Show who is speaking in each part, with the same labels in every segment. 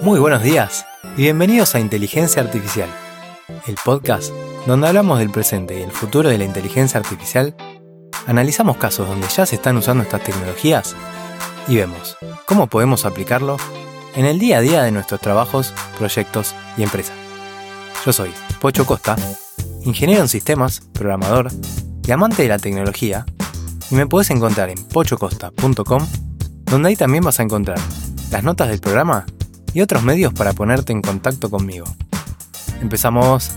Speaker 1: Muy buenos días y bienvenidos a Inteligencia Artificial, el podcast donde hablamos del presente y el futuro de la inteligencia artificial, analizamos casos donde ya se están usando estas tecnologías y vemos cómo podemos aplicarlo en el día a día de nuestros trabajos, proyectos y empresas. Yo soy Pocho Costa, ingeniero en sistemas, programador y amante de la tecnología, y me podés encontrar en pochocosta.com, donde ahí también vas a encontrar las notas del programa y otros medios para ponerte en contacto conmigo. ¡Empezamos!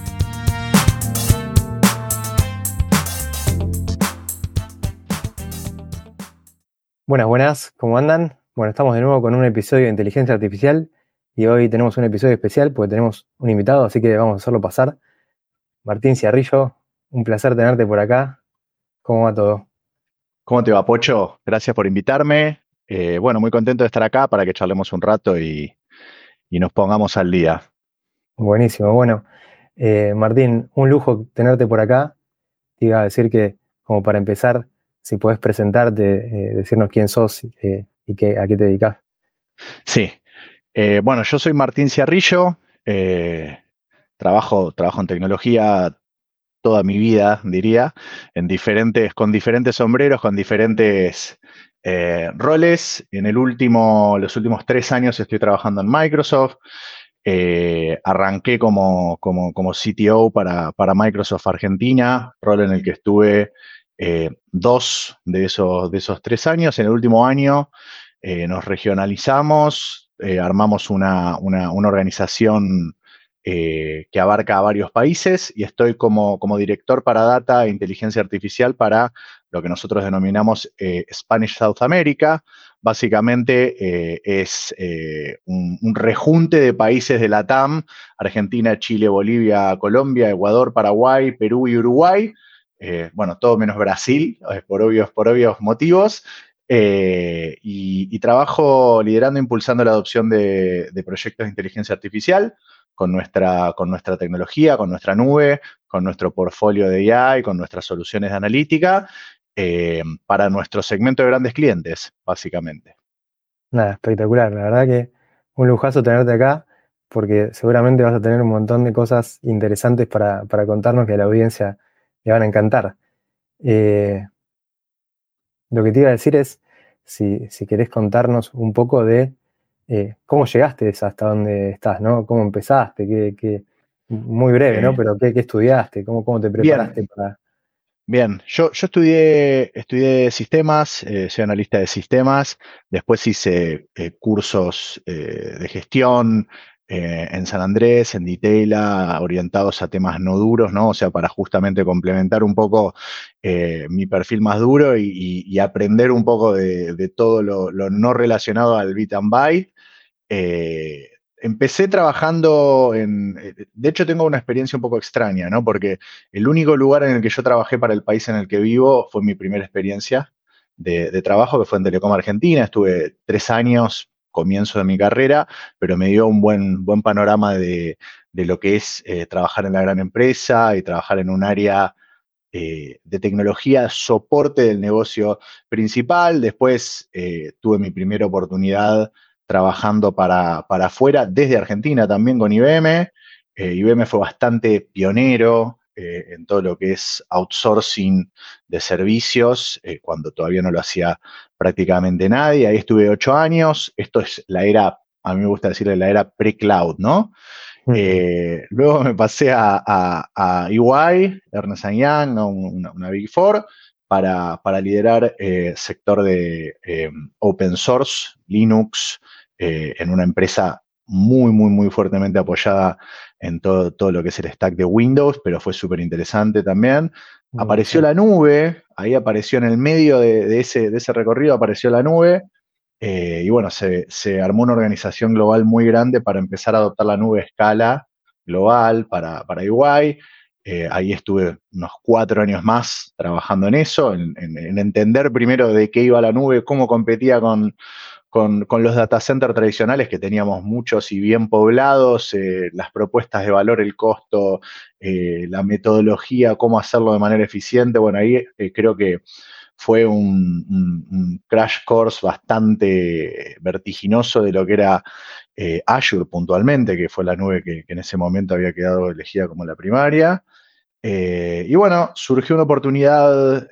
Speaker 1: Buenas, ¿cómo andan? Bueno, estamos de nuevo con un episodio de Inteligencia Artificial y hoy tenemos un episodio especial porque tenemos un invitado, así que vamos a hacerlo pasar. Martín Ciarrillo, un placer tenerte por acá. ¿Cómo va todo?
Speaker 2: ¿Cómo te va, Pocho? Gracias por invitarme. Muy contento de estar acá para que charlemos un rato y nos pongamos al día.
Speaker 1: Buenísimo, bueno. Martín, un lujo tenerte por acá. Te iba a decir que, como para empezar, si podés presentarte, decirnos quién sos y a qué te dedicás.
Speaker 2: Sí. Yo soy Martín Ciarrillo. Trabajo en tecnología toda mi vida, diría, con diferentes sombreros, con diferentes roles. Los últimos 3 años estoy trabajando en Microsoft. Arranqué como CTO para Microsoft Argentina, rol en el que estuve 2 de esos 3 años. En el último año nos regionalizamos, armamos una organización que abarca a varios países y estoy como director para Data e Inteligencia Artificial para lo que nosotros denominamos Spanish South America. Básicamente es un rejunte de países de la TAM: Argentina, Chile, Bolivia, Colombia, Ecuador, Paraguay, Perú y Uruguay. Todo menos Brasil, por obvios motivos. Y trabajo liderando e impulsando la adopción de proyectos de inteligencia artificial con nuestra tecnología, con nuestra nube, con nuestro portfolio de AI, con nuestras soluciones de analítica, para nuestro segmento de grandes clientes, básicamente.
Speaker 1: Nada, espectacular. La verdad que un lujazo tenerte acá, porque seguramente vas a tener un montón de cosas interesantes para contarnos que a la audiencia le van a encantar. Lo que te iba a decir es, si querés contarnos un poco de cómo llegaste hasta donde estás, ¿no? ¿Cómo empezaste? Muy breve, ¿no? Pero ¿qué estudiaste? ¿Cómo te preparaste para...?
Speaker 2: Bien, yo estudié sistemas, soy analista de sistemas. Después hice cursos de gestión en San Andrés, en Ditela, orientados a temas no duros, ¿no? O sea, para justamente complementar un poco mi perfil más duro y aprender un poco de todo lo no relacionado al bit and byte. Empecé trabajando de hecho tengo una experiencia un poco extraña, ¿no? Porque el único lugar en el que yo trabajé para el país en el que vivo fue mi primera experiencia de trabajo, que fue en Telecom Argentina. Estuve 3 años, comienzo de mi carrera, pero me dio un buen panorama de lo que es trabajar en la gran empresa y trabajar en un área de tecnología, soporte del negocio principal. Después tuve mi primera oportunidad trabajando para afuera, desde Argentina también con IBM. IBM fue bastante pionero en todo lo que es outsourcing de servicios, cuando todavía no lo hacía prácticamente nadie. Ahí estuve 8 años. Esto es la era, a mí me gusta decirle la era pre-cloud, ¿no? Luego me pasé a EY, Ernst & Young, ¿no? una Big Four, para liderar sector de open source, Linux, en una empresa muy fuertemente apoyada en todo lo que es el stack de Windows, pero fue súper interesante también. Apareció la nube, ahí apareció en el medio de ese recorrido, apareció la nube. Se armó una organización global muy grande para empezar a adoptar la nube a escala global para EY. Ahí estuve unos 4 años más trabajando en eso, en entender primero de qué iba la nube, cómo competía con los data centers tradicionales, que teníamos muchos y bien poblados, las propuestas de valor, el costo, la metodología, cómo hacerlo de manera eficiente. Bueno, ahí creo que fue un crash course bastante vertiginoso de lo que era Azure puntualmente, que fue la nube que en ese momento había quedado elegida como la primaria. Y bueno, surgió una oportunidad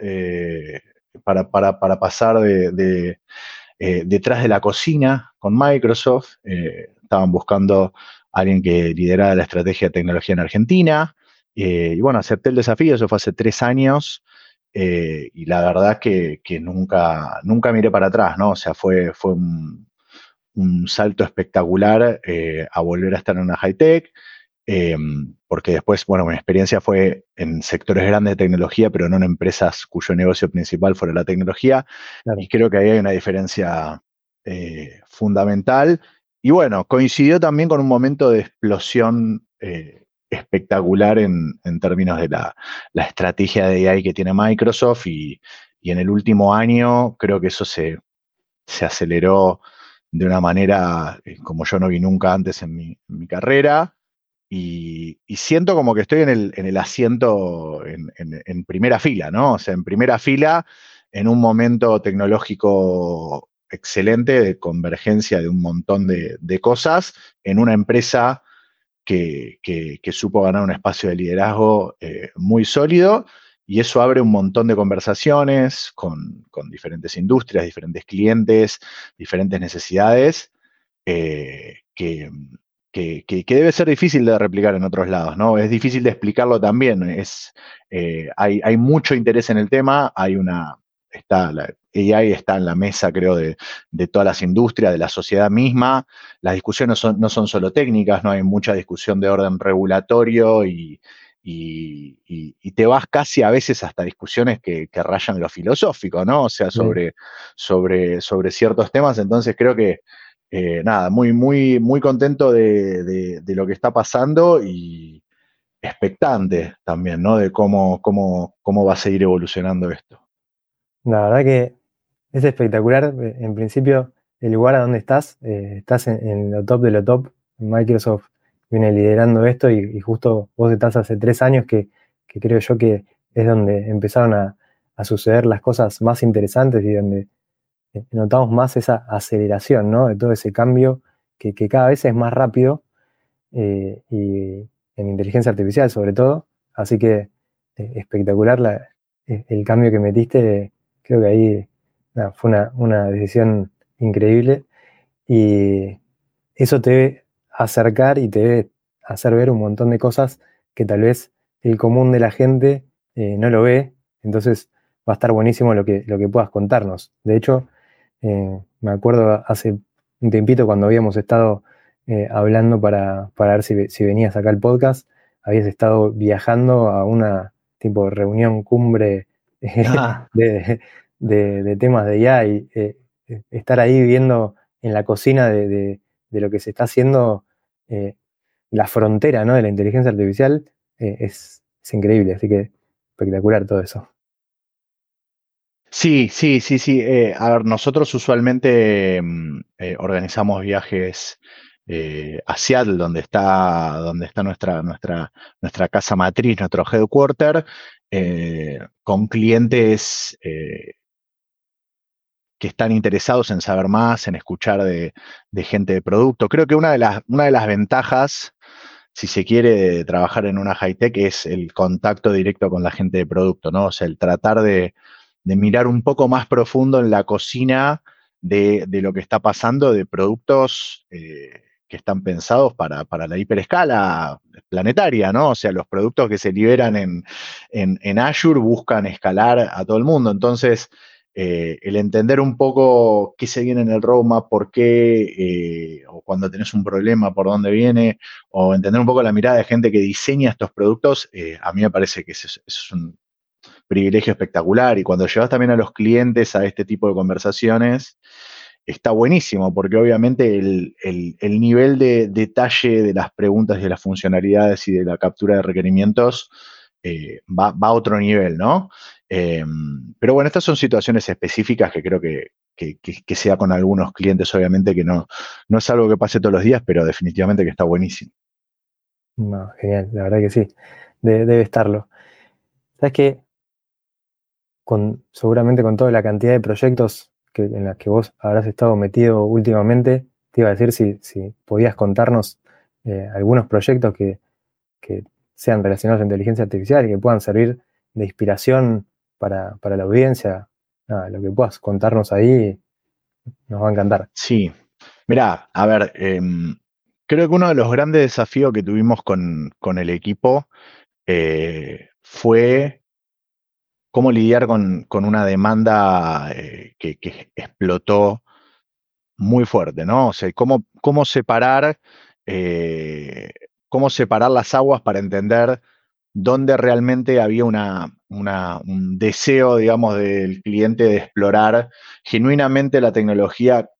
Speaker 2: para pasar detrás de la cocina con Microsoft. Estaban buscando a alguien que liderara la estrategia de tecnología en Argentina. Y bueno, acepté el desafío, eso fue hace 3 años. Y la verdad que nunca miré para atrás, ¿no? O sea, fue un salto espectacular a volver a estar en una high-tech. Eh, Porque después, bueno, mi experiencia fue en sectores grandes de tecnología, pero no en empresas cuyo negocio principal fuera la tecnología, y
Speaker 1: Claro.
Speaker 2: creo que ahí hay una diferencia fundamental. Y bueno, coincidió también con un momento de explosión espectacular en términos de la estrategia de AI que tiene Microsoft, y en el último año creo que eso se aceleró de una manera como yo no vi nunca antes en mi carrera. Y siento como que estoy en el asiento en primera fila, ¿no? O sea, en primera fila, en un momento tecnológico excelente de convergencia de un montón de cosas, en una empresa que supo ganar un espacio de liderazgo muy sólido, y eso abre un montón de conversaciones con diferentes industrias, diferentes clientes, diferentes necesidades, que debe ser difícil de replicar en otros lados, ¿no? Es difícil de explicarlo también. Hay mucho interés en el tema, la AI está en la mesa, creo, de todas las industrias, de la sociedad misma. Las discusiones no son solo técnicas, no hay mucha discusión de orden regulatorio, y te vas casi a veces hasta discusiones que rayan lo filosófico, ¿no? O sea,
Speaker 1: Sí.
Speaker 2: sobre ciertos temas. Entonces creo que nada, muy contento de lo que está pasando, y expectante también, ¿no? De cómo va a seguir evolucionando esto.
Speaker 1: La verdad que es espectacular. En principio, el lugar a donde estás en lo top de lo top. Microsoft viene liderando esto y justo vos estás hace 3 años que creo yo que es donde empezaron a suceder las cosas más interesantes y donde notamos más esa aceleración, ¿no? De todo ese cambio que cada vez es más rápido y en inteligencia artificial sobre todo. Así que espectacular el cambio que metiste. Creo que ahí nada, fue una decisión increíble y eso te debe acercar y te debe hacer ver un montón de cosas que tal vez el común de la gente no lo ve. Entonces va a estar buenísimo lo que puedas contarnos. De hecho, me acuerdo hace un tiempito cuando habíamos estado hablando para ver si venías acá al podcast, habías estado viajando a una tipo reunión cumbre
Speaker 2: Ah,
Speaker 1: de, de temas de IA y estar ahí viendo en la cocina de lo que se está haciendo, eh, la frontera, ¿no? De la inteligencia artificial, es increíble, así que espectacular todo eso.
Speaker 2: sí, sí, sí, sí. A ver, nosotros usualmente organizamos viajes a Seattle, donde está nuestra casa matriz, nuestro headquarter, con clientes que están interesados en saber más, en escuchar de gente de producto. Creo que una de las ventajas, si se quiere, de trabajar en una high-tech es el contacto directo con la gente de producto, ¿no? O sea, el tratar de mirar un poco más profundo en la cocina de lo que está pasando, de productos que están pensados para la hiperescala planetaria, ¿no? O sea, los productos que se liberan en Azure buscan escalar a todo el mundo. Entonces, el entender un poco qué se viene en el roadmap, por qué, o cuando tenés un problema, por dónde viene, o entender un poco la mirada de gente que diseña estos productos, a mí me parece que eso es un privilegio espectacular. Y cuando llevas también a los clientes a este tipo de conversaciones, está buenísimo, porque obviamente el nivel de detalle de las preguntas y de las funcionalidades y de la captura de requerimientos va a otro nivel, ¿no? Eh, pero bueno, estas son situaciones específicas que creo que sea con algunos clientes, obviamente, que no es algo que pase todos los días, pero definitivamente que está buenísimo.
Speaker 1: No, genial, la verdad que sí, debe estarlo. ¿Sabes qué? Seguramente con toda la cantidad de proyectos en las que vos habrás estado metido últimamente, te iba a decir si podías contarnos algunos proyectos que sean relacionados a inteligencia artificial y que puedan servir de inspiración para la audiencia. Nada, lo que puedas contarnos ahí nos va a encantar.
Speaker 2: Sí, mirá, a ver, creo que uno de los grandes desafíos que tuvimos con el equipo fue cómo lidiar con una demanda que explotó muy fuerte, ¿no? O sea, eh, cómo separar las aguas para entender dónde realmente había un deseo, digamos, del cliente de explorar genuinamente la tecnología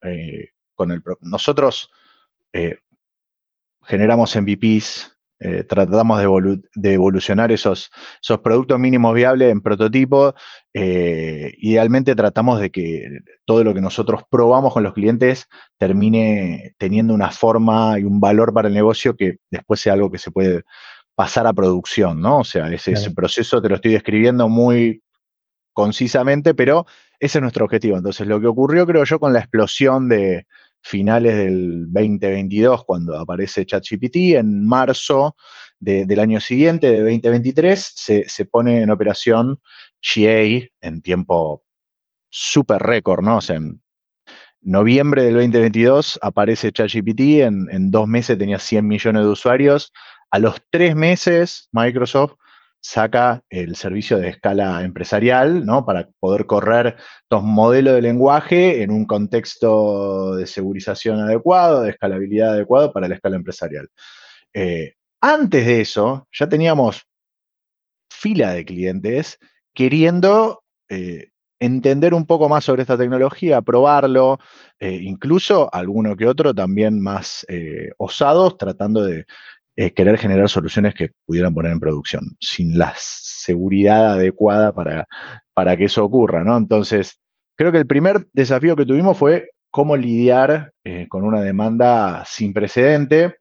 Speaker 2: nosotros eh, generamos MVPs, tratamos de evolucionar esos productos mínimos viables en prototipo. Idealmente tratamos de que todo lo que nosotros probamos con los clientes termine teniendo una forma y un valor para el negocio que después sea algo que se puede pasar a producción, ¿no? O sea, ese
Speaker 1: Claro.
Speaker 2: proceso te lo estoy describiendo muy concisamente, pero ese es nuestro objetivo. Entonces, lo que ocurrió, creo yo, con la explosión de finales del 2022, cuando aparece ChatGPT, en marzo del año siguiente, de 2023, se pone en operación GA en tiempo súper récord, ¿no? O sea, en noviembre del 2022 aparece ChatGPT, en 2 meses tenía 100 millones de usuarios. A los 3 meses, Microsoft saca el servicio de escala empresarial, ¿no? Para poder correr estos modelos de lenguaje en un contexto de segurización adecuado, de escalabilidad adecuado para la escala empresarial. Antes de eso, ya teníamos fila de clientes queriendo entender un poco más sobre esta tecnología, probarlo, incluso alguno que otro también más osados, tratando de querer generar soluciones que pudieran poner en producción, sin la seguridad adecuada para que eso ocurra, ¿no? Entonces, creo que el primer desafío que tuvimos fue cómo lidiar con una demanda sin precedente.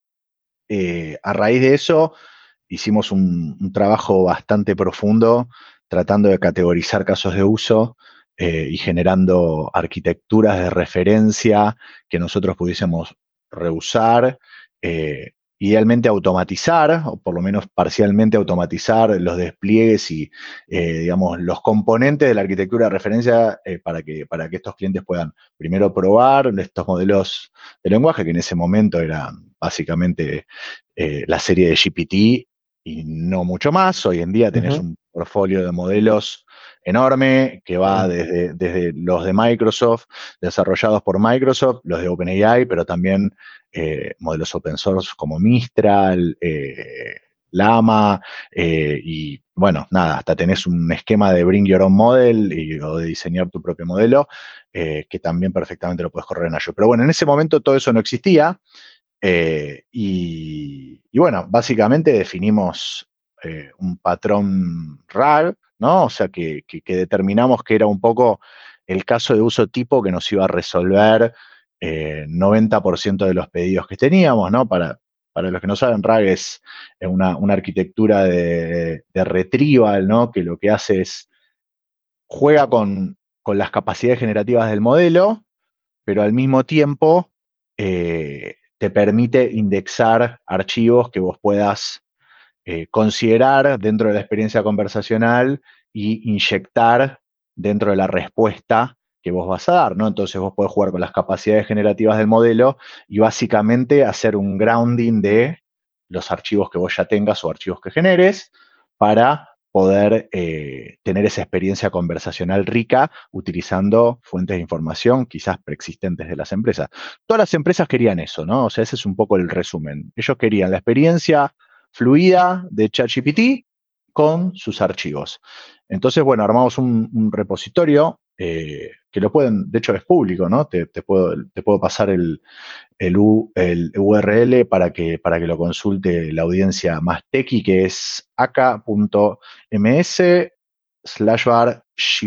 Speaker 2: A raíz de eso, hicimos un trabajo bastante profundo tratando de categorizar casos de uso y generando arquitecturas de referencia que nosotros pudiésemos reusar, idealmente automatizar, o por lo menos parcialmente automatizar los despliegues y, digamos, los componentes de la arquitectura de referencia para que estos clientes puedan primero probar estos modelos de lenguaje, que en ese momento eran básicamente la serie de GPT y no mucho más. Hoy en día tenés
Speaker 1: Ujú.
Speaker 2: un portfolio de modelos enorme que va
Speaker 1: Bien.
Speaker 2: desde los de Microsoft, desarrollados por Microsoft, los de OpenAI, pero también modelos open source como Mistral, Llama, y bueno, nada, hasta tenés un esquema de Bring Your Own Model o de diseñar tu propio modelo, que también perfectamente lo puedes correr en Azure. Pero bueno, en ese momento todo eso no existía. Y bueno, básicamente definimos un patrón RAG, ¿no? O sea, que determinamos que era un poco el caso de uso tipo que nos iba a resolver 90% de los pedidos que teníamos, ¿no? Para los que no saben, RAG es una arquitectura de retrieval, ¿no? Que lo que hace es juega con las capacidades generativas del modelo, pero al mismo tiempo te permite indexar archivos que vos puedas considerar dentro de la experiencia conversacional y inyectar dentro de la respuesta que vos vas a dar, ¿no? Entonces vos podés jugar con las capacidades generativas del modelo y básicamente hacer un grounding de los archivos que vos ya tengas o archivos que generes para poder tener esa experiencia conversacional rica utilizando fuentes de información quizás preexistentes de las empresas. Todas las empresas querían eso, ¿no? O sea, ese es un poco el resumen. Ellos querían la experiencia fluida de ChatGPT con sus archivos. Entonces, bueno, armamos un repositorio que lo pueden, de hecho es público, ¿no? Te puedo pasar el URL para que lo consulte la audiencia más tequi, que es aka.ms/var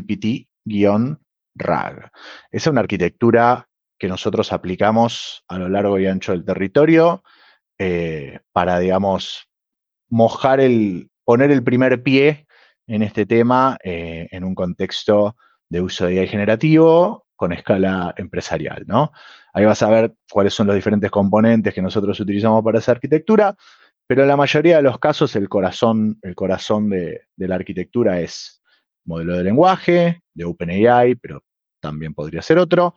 Speaker 2: GPT-RAG. Esa es una arquitectura que nosotros aplicamos a lo largo y ancho del territorio para, digamos, poner el primer pie en este tema en un contexto de uso de AI generativo con escala empresarial, ¿no? Ahí vas a ver cuáles son los diferentes componentes que nosotros utilizamos para esa arquitectura, pero en la mayoría de los casos el corazón de la arquitectura es modelo de lenguaje, de OpenAI, pero también podría ser otro,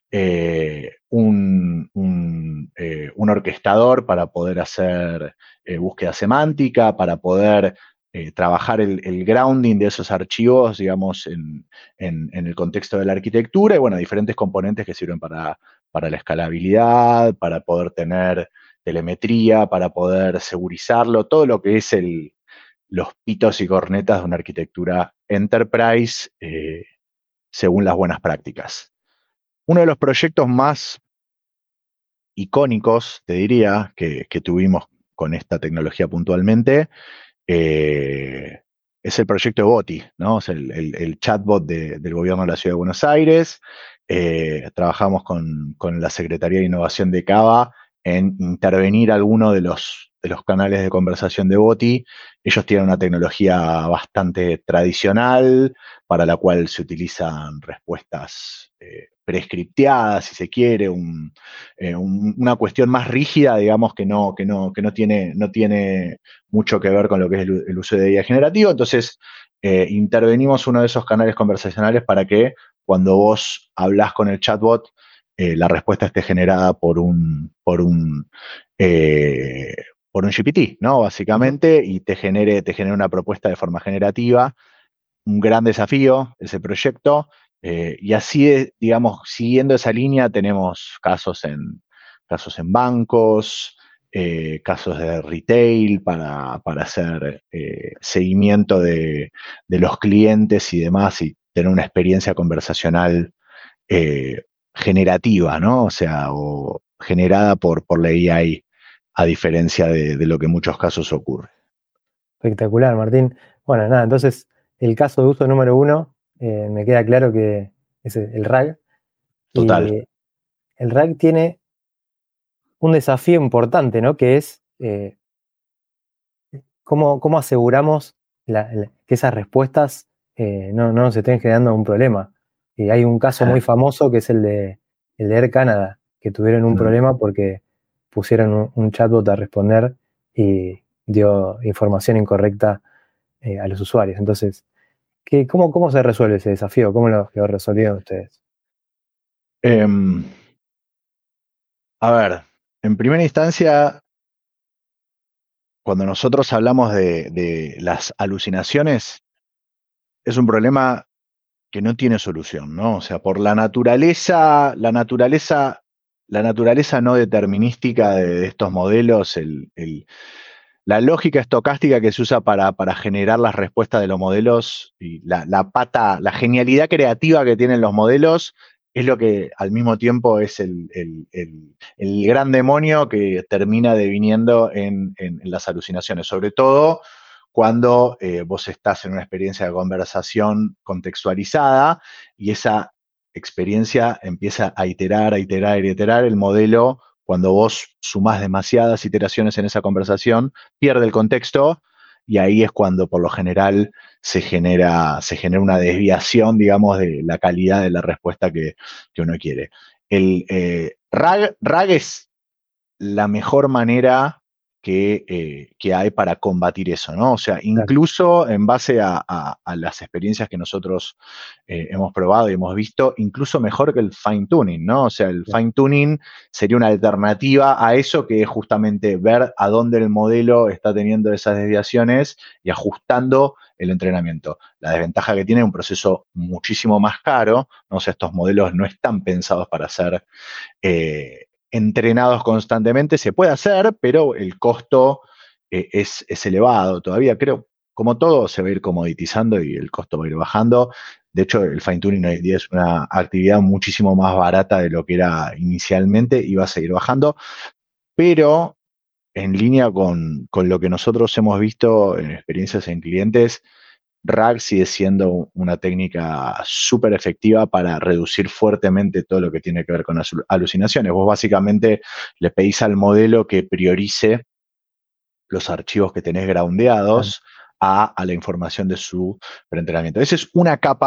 Speaker 2: un orquestador para poder hacer búsqueda semántica, para poder trabajar el grounding de esos archivos, digamos, en el contexto de la arquitectura, y bueno, diferentes componentes que sirven para la escalabilidad, para poder tener telemetría, para poder segurizarlo, todo lo que es los pitos y cornetas de una arquitectura enterprise según las buenas prácticas. Uno de los proyectos más icónicos, te diría, que tuvimos con esta tecnología puntualmente, es el proyecto de Boti, ¿no? Es el chatbot del gobierno de la Ciudad de Buenos Aires. Trabajamos con la Secretaría de Innovación de Cava en intervenir alguno de los canales de conversación de Boti. Ellos tienen una tecnología bastante tradicional, para la cual se utilizan respuestas prescripteadas, si se quiere, una cuestión más rígida, digamos, que no tiene mucho que ver con lo que es el uso de IA generativo. Entonces, intervenimos uno de esos canales conversacionales para que cuando vos hablás con el chatbot, la respuesta esté generada por un GPT, ¿no? Básicamente, y te genere una propuesta de forma generativa. Un gran desafío ese proyecto. Y así, digamos, siguiendo esa línea, tenemos casos en bancos, casos de retail para hacer seguimiento de los clientes y demás, y tener una experiencia conversacional generativa, ¿no? O sea, o generada por la AI, a diferencia de lo que en muchos casos ocurre.
Speaker 1: Espectacular, Martín. Bueno, nada, entonces el caso de uso número 1 me queda claro que es el RAG.
Speaker 2: Total.
Speaker 1: Y el RAG tiene un desafío importante, ¿no? Que es cómo aseguramos que esas respuestas no nos estén generando un problema. Hay un caso muy famoso que es el de Air Canada, que tuvieron un problema porque pusieron un chatbot a responder y dio información incorrecta a los usuarios. Entonces, ¿cómo se resuelve ese desafío? ¿Cómo lo resolvieron ustedes?
Speaker 2: A ver, en primera instancia, cuando nosotros hablamos de las alucinaciones, es un problema que no tiene solución, ¿no? O sea, por la naturaleza no determinística de estos modelos, la lógica estocástica que se usa para generar las respuestas de los modelos, y la genialidad creativa que tienen los modelos, es lo que al mismo tiempo es el gran demonio que termina deviniendo en las alucinaciones, sobre todo cuando vos estás en una experiencia de conversación contextualizada y esa experiencia empieza a iterar, el modelo. Cuando vos sumás demasiadas iteraciones en esa conversación, pierde el contexto, y ahí es cuando por lo general se genera una desviación, digamos, de la calidad de la respuesta que uno quiere. El RAG es la mejor manera que hay para combatir eso, ¿no? O sea, incluso en base a las experiencias que nosotros hemos probado y hemos visto, incluso mejor que el fine tuning, ¿no? O sea, el fine tuning sería una alternativa a eso, que es justamente ver a dónde el modelo está teniendo esas desviaciones y ajustando el entrenamiento. La desventaja que tiene es un proceso muchísimo más caro, ¿no? O sea, estos modelos no están pensados para ser entrenados constantemente. Se puede hacer, pero el costo es elevado. Todavía creo, como todo, se va a ir comoditizando y el costo va a ir bajando. De hecho, el fine tuning hoy en día es una actividad muchísimo más barata de lo que era inicialmente y va a seguir bajando, pero en línea con lo que nosotros hemos visto en experiencias en clientes, RAG sigue siendo una técnica súper efectiva para reducir fuertemente todo lo que tiene que ver con las alucinaciones. Vos básicamente le pedís al modelo que priorice los archivos que tenés groundeados a la información de su preentrenamiento. Esa es una capa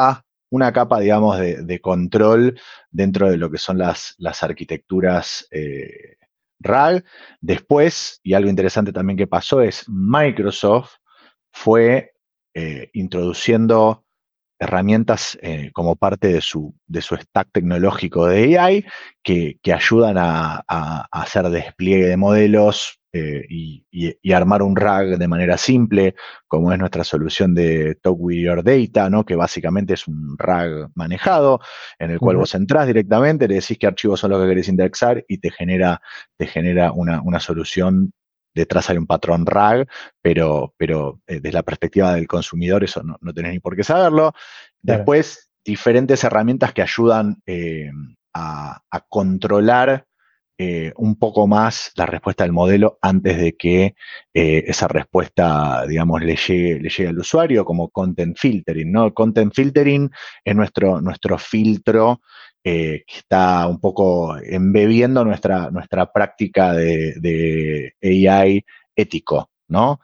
Speaker 2: una capa, digamos, de control dentro de lo que son las arquitecturas RAG. Después, y algo interesante también que pasó es Microsoft fue introduciendo herramientas como parte de su stack tecnológico de AI que ayudan a hacer despliegue de modelos y armar un RAG de manera simple, como es nuestra solución de Talk with Your Data, ¿no? Que básicamente es un RAG manejado en el cual vos entrás directamente, le decís qué archivos son los que querés indexar y te genera una solución. Detrás hay un patrón RAG, pero desde la perspectiva del consumidor eso no tenés ni por qué saberlo.
Speaker 3: Claro.
Speaker 2: Después, diferentes herramientas que ayudan a controlar un poco más la respuesta del modelo antes de que esa respuesta, digamos, le llegue al usuario, como content filtering, ¿no? Content filtering es nuestro filtro que está un poco embebiendo nuestra práctica de AI ético, ¿no?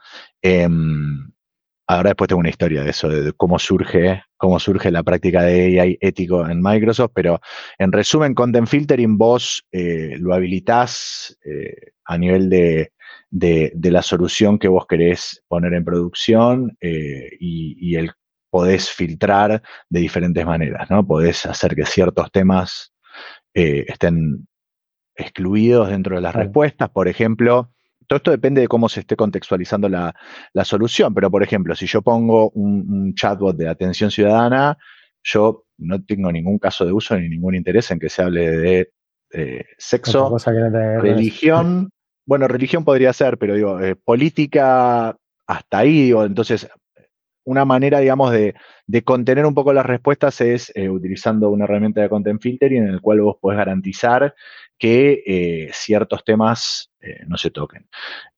Speaker 2: Ahora después tengo una historia de eso, de cómo surge la práctica de AI ético en Microsoft, pero en resumen, Content Filtering vos lo habilitás a nivel de la solución que vos querés poner en producción y podés filtrar de diferentes maneras, ¿no? Podés hacer que ciertos temas estén excluidos dentro de las respuestas, por ejemplo. Todo esto depende de cómo se esté contextualizando la solución, pero por ejemplo, si yo pongo un chatbot de atención ciudadana, yo no tengo ningún caso de uso ni ningún interés en que se hable de sexo,
Speaker 3: Otra cosa que no tiene que ver con eso.
Speaker 2: religión. Bueno, religión podría ser, pero digo, política hasta ahí, digo, entonces una manera, digamos, de contener un poco las respuestas es utilizando una herramienta de content filtering en el cual vos podés garantizar que ciertos temas no se toquen.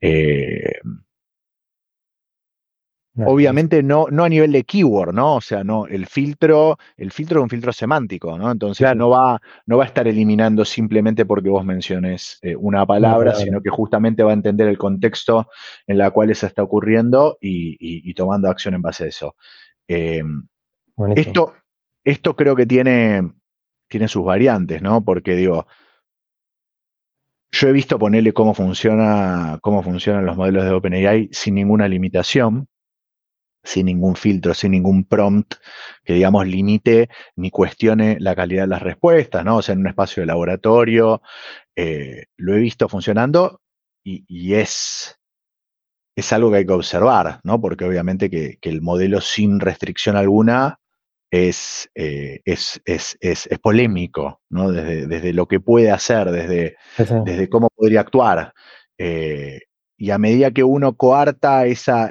Speaker 2: Obviamente no a nivel de keyword, ¿no? O sea, no, el filtro es un filtro semántico, ¿no? Entonces
Speaker 3: Claro.
Speaker 2: no va a estar eliminando simplemente porque vos menciones una palabra, sino que justamente va a entender el contexto en la cual eso está ocurriendo y tomando acción en base a eso. Esto creo que tiene sus variantes, ¿no? Porque digo, yo he visto ponerle cómo funcionan los modelos de OpenAI sin ninguna limitación, sin ningún filtro, sin ningún prompt que, digamos, limite ni cuestione la calidad de las respuestas, ¿no? O sea, en un espacio de laboratorio, lo he visto funcionando y es algo que hay que observar, ¿no? Porque obviamente que el modelo sin restricción alguna es polémico, ¿no? Desde lo que puede hacer, desde cómo podría actuar. Y a medida que uno coarta esa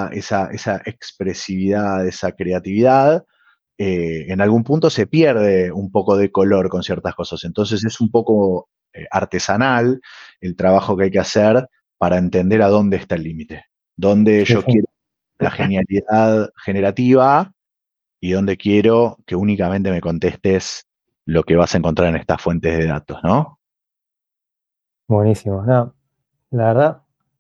Speaker 2: expresividad, esa creatividad, en algún punto se pierde un poco de color con ciertas cosas. Entonces es un poco artesanal el trabajo que hay que hacer para entender a dónde está el límite. Dónde yo quiero la genialidad generativa y dónde quiero que únicamente me contestes lo que vas a encontrar en estas fuentes de datos, ¿no?
Speaker 3: Buenísimo. No, la verdad,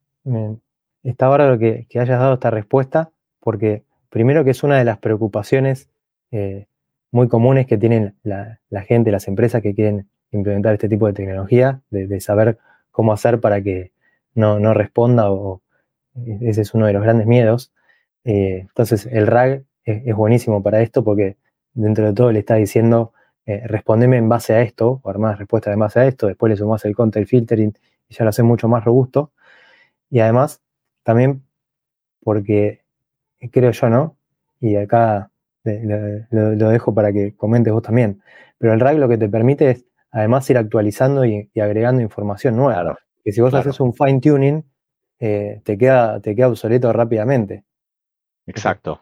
Speaker 3: está bárbaro que hayas dado esta respuesta, porque primero que es una de las preocupaciones muy comunes que tienen la gente, las empresas que quieren implementar este tipo de tecnología, de saber cómo hacer para que no responda, o ese es uno de los grandes miedos. Entonces el RAG es buenísimo para esto, porque dentro de todo le está diciendo respondeme en base a esto, o armar respuestas en base a esto, después le sumás el content filtering y ya lo hace mucho más robusto. Y además, también porque creo yo, ¿no? Y acá lo dejo para que comentes vos también, pero el RAG lo que te permite es además ir actualizando y agregando información nueva.
Speaker 2: Claro,
Speaker 3: que si vos haces un fine tuning, te queda obsoleto rápidamente.
Speaker 2: Exacto.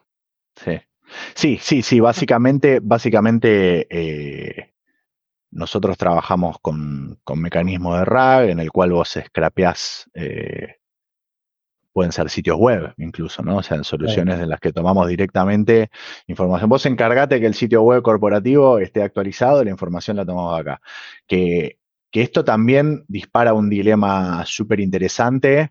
Speaker 2: Sí, básicamente nosotros trabajamos con mecanismos de RAG en el cual vos scrapeás, pueden ser sitios web incluso, ¿no? O sea, en soluciones en las que tomamos directamente información. Vos encargate que el sitio web corporativo esté actualizado, la información la tomamos acá. Que esto también dispara un dilema súper interesante,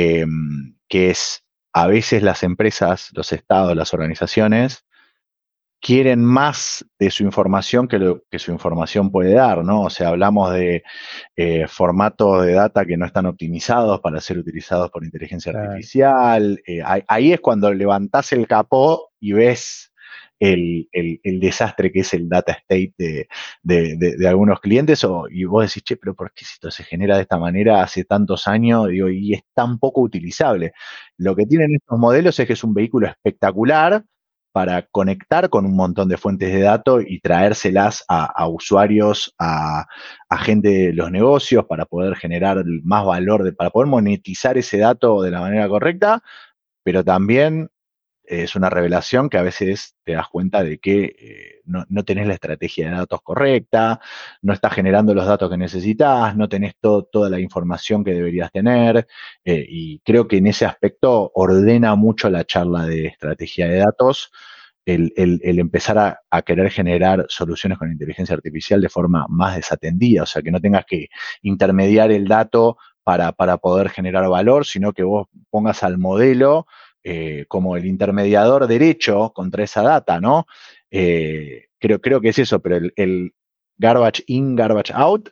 Speaker 2: que es a veces las empresas, los estados, las organizaciones, quieren más de su información que lo que su información puede dar, ¿no? O sea, hablamos de formatos de data que no están optimizados para ser utilizados por inteligencia artificial. Ahí es cuando levantás el capó y ves el desastre que es el data state de algunos clientes, y vos decís, che, pero ¿por qué si esto se genera de esta manera hace tantos años? Digo, y es tan poco utilizable. Lo que tienen estos modelos es que es un vehículo espectacular para conectar con un montón de fuentes de datos y traérselas a usuarios, a gente de los negocios, para poder generar más valor, para poder monetizar ese dato de la manera correcta, pero también es una revelación que a veces te das cuenta de que no tenés la estrategia de datos correcta, no estás generando los datos que necesitas, no tenés toda la información que deberías tener, y creo que en ese aspecto ordena mucho la charla de estrategia de datos, el empezar a querer generar soluciones con inteligencia artificial de forma más desatendida, o sea, que no tengas que intermediar el dato para poder generar valor, sino que vos pongas al modelo como el intermediador derecho contra esa data, ¿no? Creo que es eso, pero el garbage in, garbage out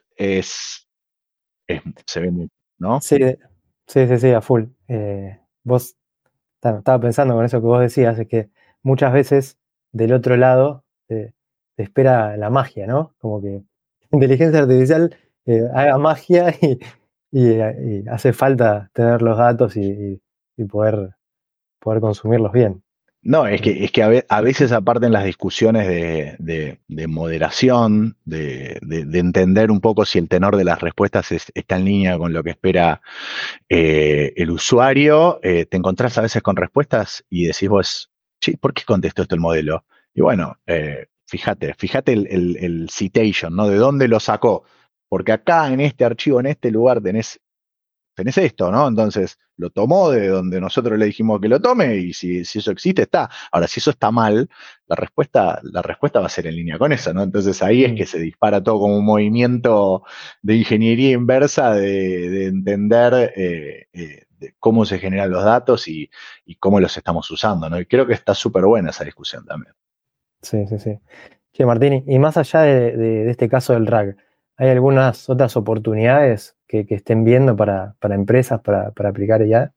Speaker 2: se ve mucho, ¿no?
Speaker 3: Sí, sí, a full. Vos estaba pensando con eso que vos decías, es que muchas veces del otro lado te espera la magia, ¿no? Como que inteligencia artificial haga magia y hace falta tener los datos y poder consumirlos bien.
Speaker 2: No, es que a veces aparte en las discusiones de moderación, de entender un poco si el tenor de las respuestas está en línea con lo que espera el usuario, te encontrás a veces con respuestas y decís vos, sí, ¿por qué contestó esto el modelo? Y bueno, fíjate el citation, ¿no? ¿De dónde lo sacó? Porque acá en este archivo, en este lugar tenés esto, ¿no? Entonces lo tomó de donde nosotros le dijimos que lo tome, y si eso existe, está. Ahora, si eso está mal, la respuesta va a ser en línea con eso, ¿no? Entonces ahí es que se dispara todo como un movimiento de ingeniería inversa de entender de cómo se generan los datos y cómo los estamos usando, ¿no? Y creo que está súper buena esa discusión también.
Speaker 3: Sí. Che, Martín, y más allá de este caso del RAG, ¿hay algunas otras oportunidades que estén viendo para empresas para aplicar IA?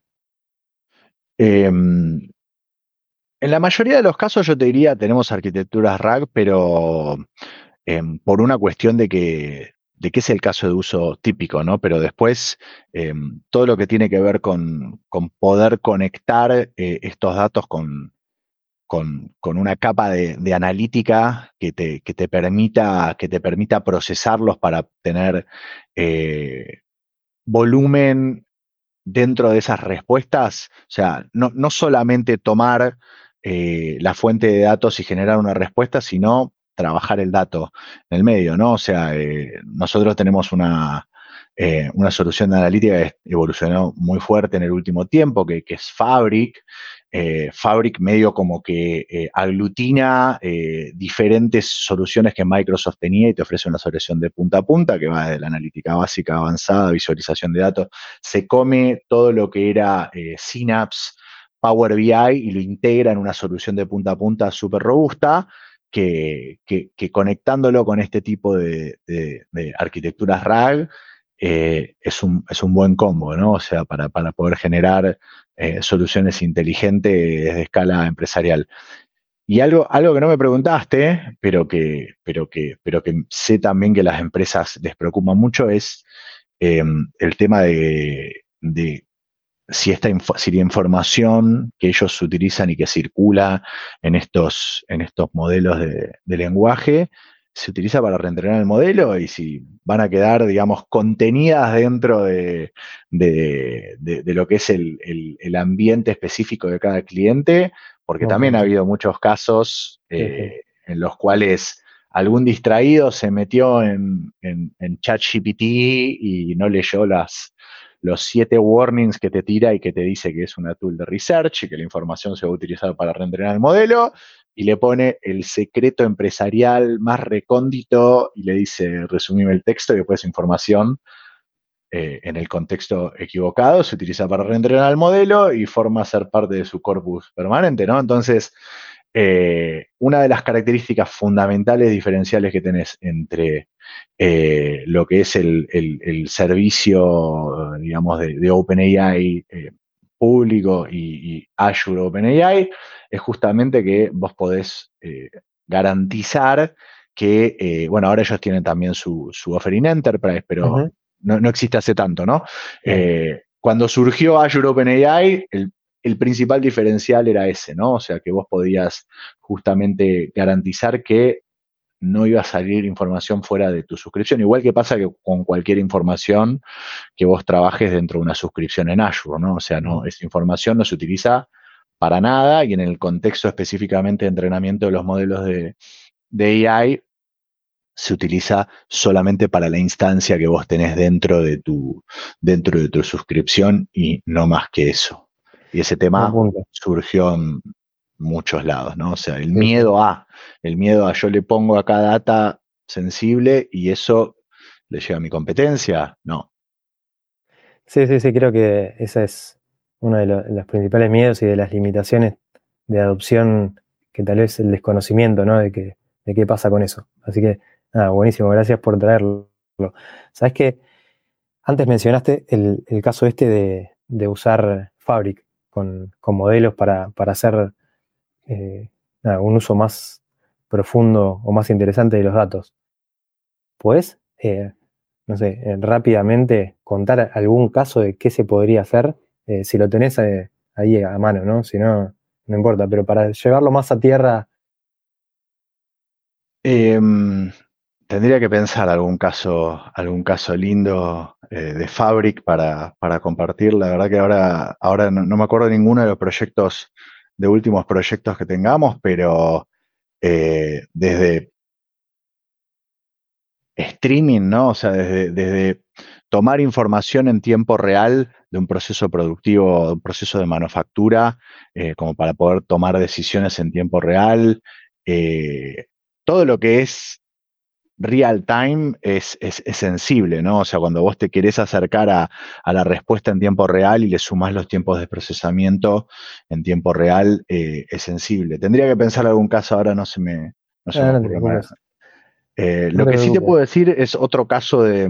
Speaker 2: En la mayoría de los casos yo te diría tenemos arquitecturas RAG, pero por una cuestión de que es el caso de uso típico, ¿no? Pero después todo lo que tiene que ver con poder conectar estos datos con una capa de analítica que te permita procesarlos para tener volumen dentro de esas respuestas. O sea, no solamente tomar la fuente de datos y generar una respuesta, sino trabajar el dato en el medio, ¿no? O sea, nosotros tenemos una solución de analítica que evolucionó muy fuerte en el último tiempo, que es Fabric. Fabric medio como que aglutina diferentes soluciones que Microsoft tenía y te ofrece una solución de punta a punta que va desde la analítica básica, avanzada, visualización de datos. Se come todo lo que era Synapse, Power BI, y lo integra en una solución de punta a punta súper robusta, que conectándolo con este tipo de arquitecturas RAG, es un buen combo, ¿no? O sea, para poder generar soluciones inteligentes de escala empresarial. Y algo que no me preguntaste, pero que sé también que las empresas les preocupa mucho, es el tema de si la información que ellos utilizan y que circula en estos modelos de lenguaje se utiliza para reentrenar el modelo, y si van a quedar, digamos, contenidas dentro de lo que es el ambiente específico de cada cliente, porque también ha habido muchos casos en los cuales algún distraído se metió en ChatGPT y no leyó los 7 warnings que te tira y que te dice que es una tool de research y que la información se va a utilizar para reentrenar el modelo, y le pone el secreto empresarial más recóndito y le dice, resumime el texto, y después información en el contexto equivocado se utiliza para reentrenar el modelo y forma ser parte de su corpus permanente, ¿no? Entonces, una de las características fundamentales diferenciales que tenés entre lo que es el servicio, digamos, de OpenAI público y Azure OpenAI es justamente que vos podés garantizar que, bueno, ahora ellos tienen también su offering Enterprise, pero no existe hace tanto, ¿no? Cuando surgió Azure OpenAI, el principal diferencial era ese, ¿no? O sea, que vos podías justamente garantizar que no iba a salir información fuera de tu suscripción, igual que pasa que con cualquier información que vos trabajes dentro de una suscripción en Azure, ¿no? O sea, no, esa información no se utiliza para nada y en el contexto específicamente de entrenamiento de los modelos de AI se utiliza solamente para la instancia que vos tenés dentro de tu suscripción y no más que eso. Y ese tema surgió en muchos lados, ¿no? O sea, el miedo a yo le pongo acá data sensible y eso le llega a mi competencia, no.
Speaker 3: Sí, creo que esa es uno de los principales miedos y de las limitaciones de adopción, que tal vez el desconocimiento, ¿no? De qué pasa con eso. Así que, nada, buenísimo, gracias por traerlo. Sabes que antes mencionaste el caso de usar Fabric con modelos para hacer un uso más profundo o más interesante de los datos. ¿Puedes, no sé, rápidamente contar algún caso de qué se podría hacer? Si lo tenés ahí a mano, ¿no? Si no, no importa, pero para llevarlo más a tierra.
Speaker 2: Tendría que pensar algún caso lindo de Fabric para compartir. La verdad que ahora no me acuerdo de ninguno de los proyectos, de últimos proyectos que tengamos, pero desde streaming, ¿no? O sea, desde tomar información en tiempo real de un proceso productivo, de un proceso de manufactura, como para poder tomar decisiones en tiempo real. Todo lo que es real time es sensible, ¿no? O sea, cuando vos te querés acercar a la respuesta en tiempo real y le sumás los tiempos de procesamiento en tiempo real, es sensible. Tendría que pensar algún caso, ahora no se me ocurre nada. Lo que sí te puedo decir es otro caso de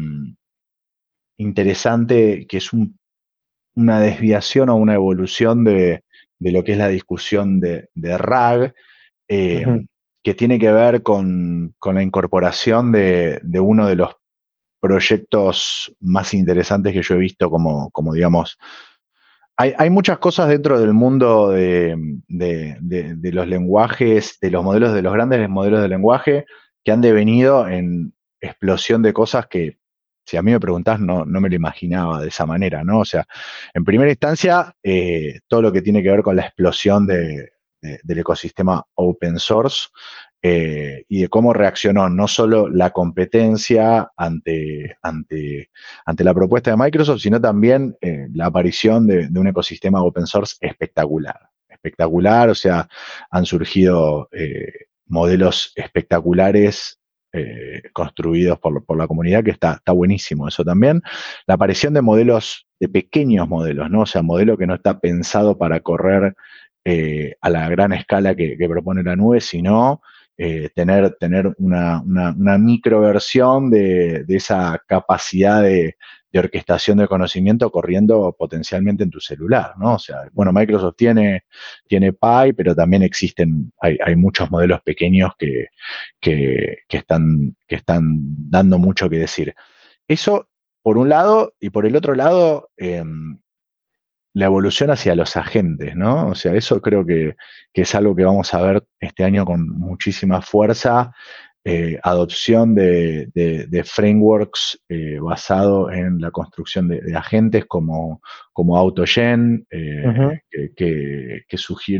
Speaker 2: interesante, que es una desviación o una evolución de lo que es la discusión de RAG, que tiene que ver con la incorporación de uno de los proyectos más interesantes que yo he visto como digamos, hay muchas cosas dentro del mundo de los lenguajes, de los modelos, de los grandes modelos de lenguaje, que han devenido en explosión de cosas que, si a mí me preguntás, no me lo imaginaba de esa manera, ¿no? O sea, en primera instancia, todo lo que tiene que ver con la explosión del ecosistema open source, y de cómo reaccionó no solo la competencia ante la propuesta de Microsoft, sino también la aparición de un ecosistema open source espectacular, o sea, han surgido modelos espectaculares construidos por la comunidad, que está buenísimo eso también. La aparición de modelos, de pequeños modelos, ¿no? O sea, modelo que no está pensado para correr a la gran escala que propone la nube, sino tener una microversión de esa capacidad de orquestación de conocimiento corriendo potencialmente en tu celular, ¿no? O sea, bueno, Microsoft tiene Pi, pero también hay muchos modelos pequeños que están dando mucho que decir. Eso por un lado, y por el otro lado, la evolución hacia los agentes, ¿no? O sea, eso creo que es algo que vamos a ver este año con muchísima fuerza, adopción de frameworks basado en la construcción de agentes como AutoGen, que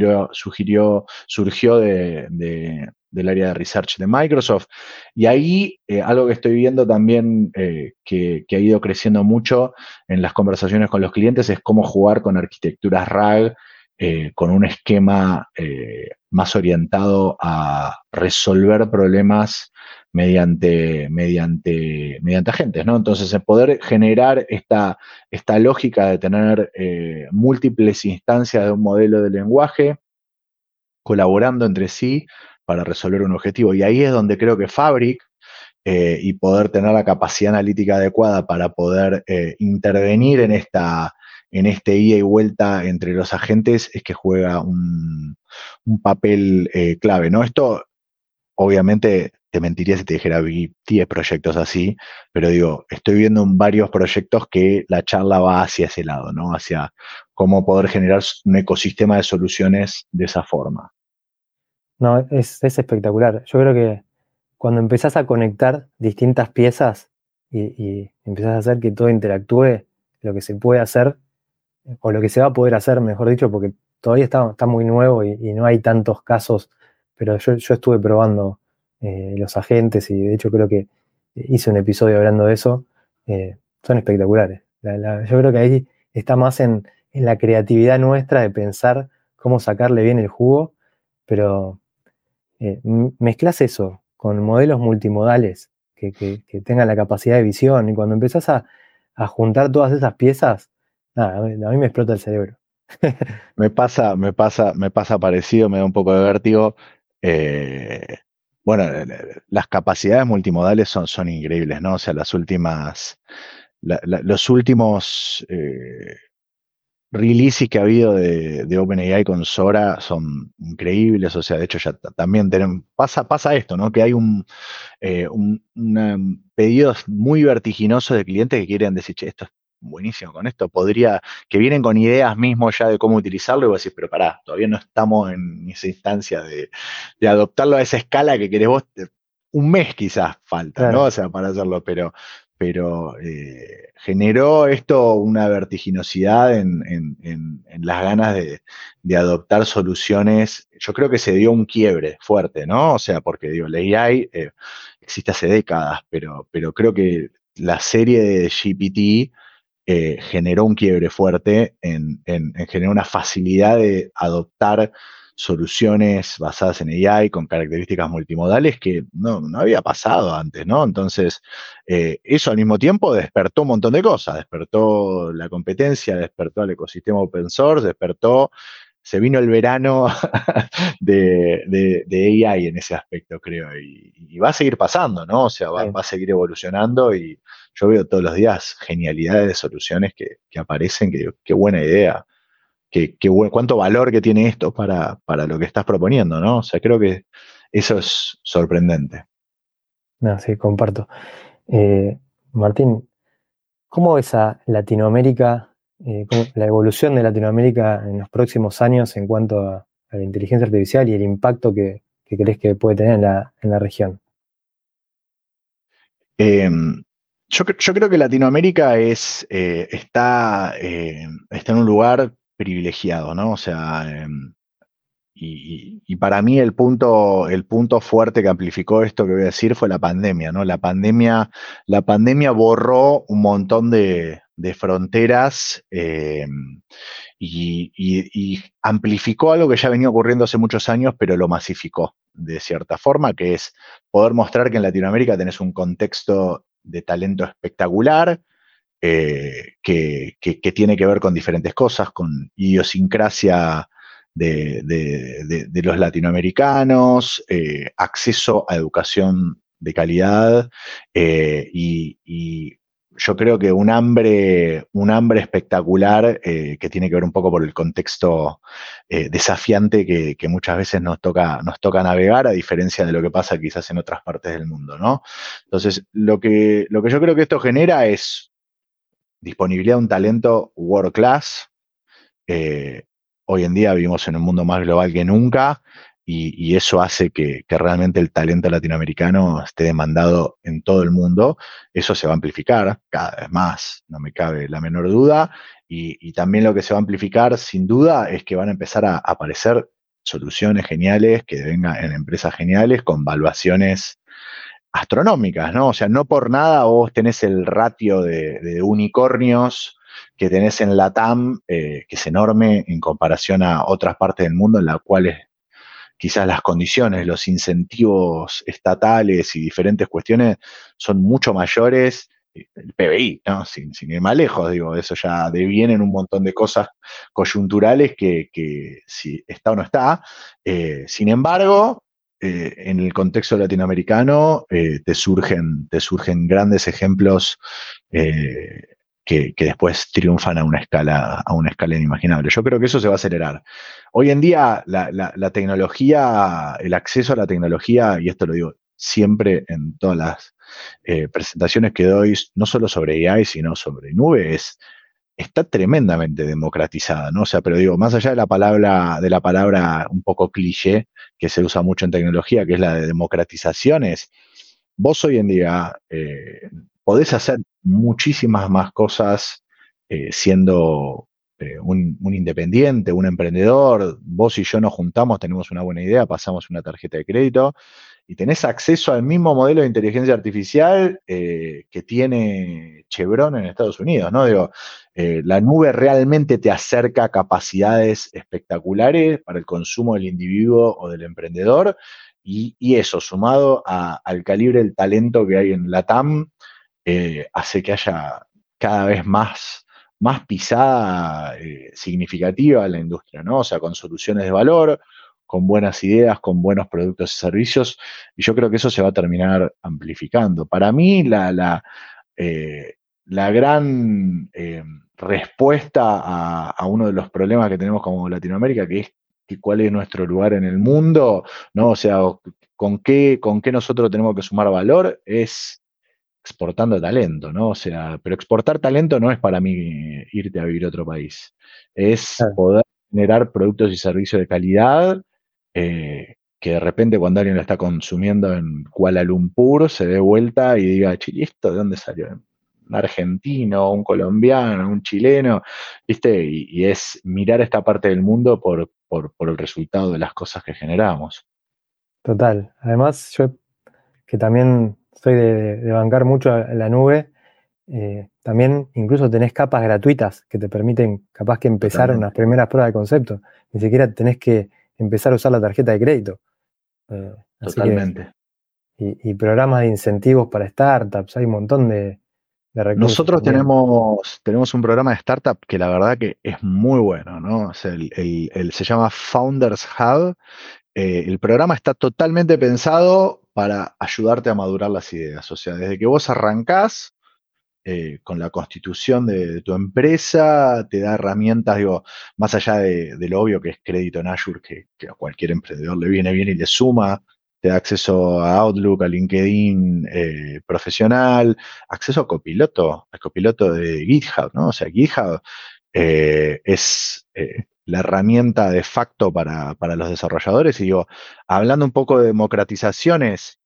Speaker 2: surgió del área de research de Microsoft. Y ahí algo que estoy viendo también que ha ido creciendo mucho en las conversaciones con los clientes es cómo jugar con arquitecturas RAG, con un esquema más orientado a resolver problemas mediante agentes, ¿no? Entonces, el poder generar esta lógica de tener múltiples instancias de un modelo de lenguaje colaborando entre sí para resolver un objetivo. Y ahí es donde creo que Fabric y poder tener la capacidad analítica adecuada para poder intervenir en este ida y vuelta entre los agentes es que juega un papel clave, ¿no? Esto, obviamente, te mentiría si te dijera vi 10 proyectos así, pero digo, estoy viendo en varios proyectos que la charla va hacia ese lado, ¿no? Hacia cómo poder generar un ecosistema de soluciones de esa forma.
Speaker 3: No, es espectacular. Yo creo que cuando empezás a conectar distintas piezas y empezás a hacer que todo interactúe, lo que se puede hacer, o lo que se va a poder hacer, mejor dicho, porque todavía está muy nuevo y no hay tantos casos, pero yo estuve probando los agentes y de hecho creo que hice un episodio hablando de eso. Son espectaculares. Yo creo que ahí está más en la creatividad nuestra de pensar cómo sacarle bien el jugo, pero mezclas eso con modelos multimodales que tengan la capacidad de visión y cuando empezás a juntar todas esas piezas, nada, a mí me explota el cerebro.
Speaker 2: Me pasa parecido, me da un poco de vértigo. Bueno, las capacidades multimodales son increíbles, ¿no? O sea, los últimos releases que ha habido de OpenAI con Sora son increíbles. O sea, de hecho ya también pasa esto, ¿no? Que hay pedidos muy vertiginosos de clientes que quieren decir, che, esto es buenísimo, con esto que vienen con ideas mismo ya de cómo utilizarlo, y vos decís, pero pará, todavía no estamos en esa instancia de adoptarlo a esa escala que querés vos. Un mes quizás falta, ¿no?
Speaker 3: Claro.
Speaker 2: O sea, para hacerlo, pero generó esto una vertiginosidad en las ganas de adoptar soluciones. Yo creo que se dio un quiebre fuerte, ¿no? O sea, porque digo, la AI existe hace décadas, pero creo que la serie de GPT generó un quiebre fuerte en generar una facilidad de adoptar soluciones basadas en AI con características multimodales que no había pasado antes, ¿no? Entonces, eso al mismo tiempo despertó un montón de cosas, despertó la competencia, despertó el ecosistema open source, se vino el verano de AI en ese aspecto, creo, y va a seguir pasando, ¿no? O sea, va a seguir evolucionando y yo veo todos los días genialidades de soluciones que aparecen, qué buena idea, cuánto valor que tiene esto para lo que estás proponiendo, ¿no? O sea, creo que eso es sorprendente.
Speaker 3: No, sí, comparto. Martín, ¿cómo ves a Latinoamérica, la evolución de Latinoamérica en los próximos años en cuanto a la inteligencia artificial y el impacto que crees que puede tener en la región?
Speaker 2: Yo creo que Latinoamérica está en un lugar privilegiado, ¿no? O sea, y para mí el punto fuerte que amplificó esto que voy a decir fue la pandemia, ¿no? La pandemia borró un montón de fronteras y amplificó algo que ya venía ocurriendo hace muchos años, pero lo masificó de cierta forma, que es poder mostrar que en Latinoamérica tenés un contexto de talento espectacular, que tiene que ver con diferentes cosas, con idiosincrasia de los latinoamericanos, acceso a educación de calidad y yo creo que un hambre espectacular que tiene que ver un poco por el contexto desafiante que muchas veces nos toca navegar, a diferencia de lo que pasa quizás en otras partes del mundo, ¿no? Entonces, lo que yo creo que esto genera es disponibilidad de un talento world class. Hoy en día vivimos en un mundo más global que nunca y eso hace que realmente el talento latinoamericano esté demandado en todo el mundo. Eso se va a amplificar cada vez más, no me cabe la menor duda. Y también lo que se va a amplificar, sin duda, es que van a empezar a aparecer soluciones geniales que vengan en empresas geniales con valuaciones astronómicas, ¿no? O sea, no por nada vos tenés el ratio de unicornios que tenés en LATAM, que es enorme en comparación a otras partes del mundo en las cuales quizás las condiciones, los incentivos estatales y diferentes cuestiones son mucho mayores el PBI, ¿no? Sin ir más lejos, digo, eso ya devienen un montón de cosas coyunturales que si está o no está. Sin embargo, en el contexto latinoamericano te surgen grandes ejemplos que después triunfan a una escala inimaginable. Yo creo que eso se va a acelerar. Hoy en día la tecnología, el acceso a la tecnología, y esto lo digo siempre en todas las presentaciones que doy, no solo sobre AI, sino sobre nube, está tremendamente democratizada, ¿no? O sea, pero digo, más allá de la palabra un poco cliché que se usa mucho en tecnología, que es la de democratizaciones, vos hoy en día podés hacer muchísimas más cosas siendo un independiente, un emprendedor. Vos y yo nos juntamos, tenemos una buena idea, pasamos una tarjeta de crédito y tenés acceso al mismo modelo de inteligencia artificial que tiene Chevron en Estados Unidos, ¿no? Digo, la nube realmente te acerca capacidades espectaculares para el consumo del individuo o del emprendedor, y eso, sumado al calibre del talento que hay en LATAM, hace que haya cada vez más pisada significativa en la industria, ¿no? O sea, con soluciones de valor, con buenas ideas, con buenos productos y servicios, y yo creo que eso se va a terminar amplificando. Para mí, la gran respuesta a uno de los problemas que tenemos como Latinoamérica, que es cuál es nuestro lugar en el mundo, ¿no? O sea, con qué nosotros tenemos que sumar valor, es exportando talento, ¿no? O sea, pero exportar talento no es para mí irte a vivir a otro país, es
Speaker 3: Claro,
Speaker 2: poder generar productos y servicios de calidad que de repente cuando alguien lo está consumiendo en Kuala Lumpur se dé vuelta y diga, "Che, ¿esto de dónde salió? Un argentino, un colombiano, un chileno", ¿viste? Y es mirar esta parte del mundo por el resultado de las cosas que generamos.
Speaker 3: total. Además, yo que también soy de bancar mucho a la nube, también incluso tenés capas gratuitas que te permiten capaz que empezar unas
Speaker 2: Totalmente.
Speaker 3: primeras pruebas de concepto. Ni siquiera tenés que empezar a usar la tarjeta de crédito. Así que,
Speaker 2: Totalmente.
Speaker 3: y programas de incentivos para startups, hay un montón de recursos
Speaker 2: Nosotros
Speaker 3: también.
Speaker 2: tenemos un programa de startup que la verdad que es muy bueno, ¿no? O sea, se llama Founders Hub. El programa está totalmente pensado para ayudarte a madurar las ideas. O sea, desde que vos arrancás con la constitución de tu empresa, te da herramientas, digo, más allá de lo obvio que es crédito en Azure, que a cualquier emprendedor le viene bien y le suma, te da acceso a Outlook, a LinkedIn profesional, acceso a copiloto de GitHub, ¿no? O sea, GitHub es la herramienta de facto para los desarrolladores. Y digo, hablando un poco de democratizaciones,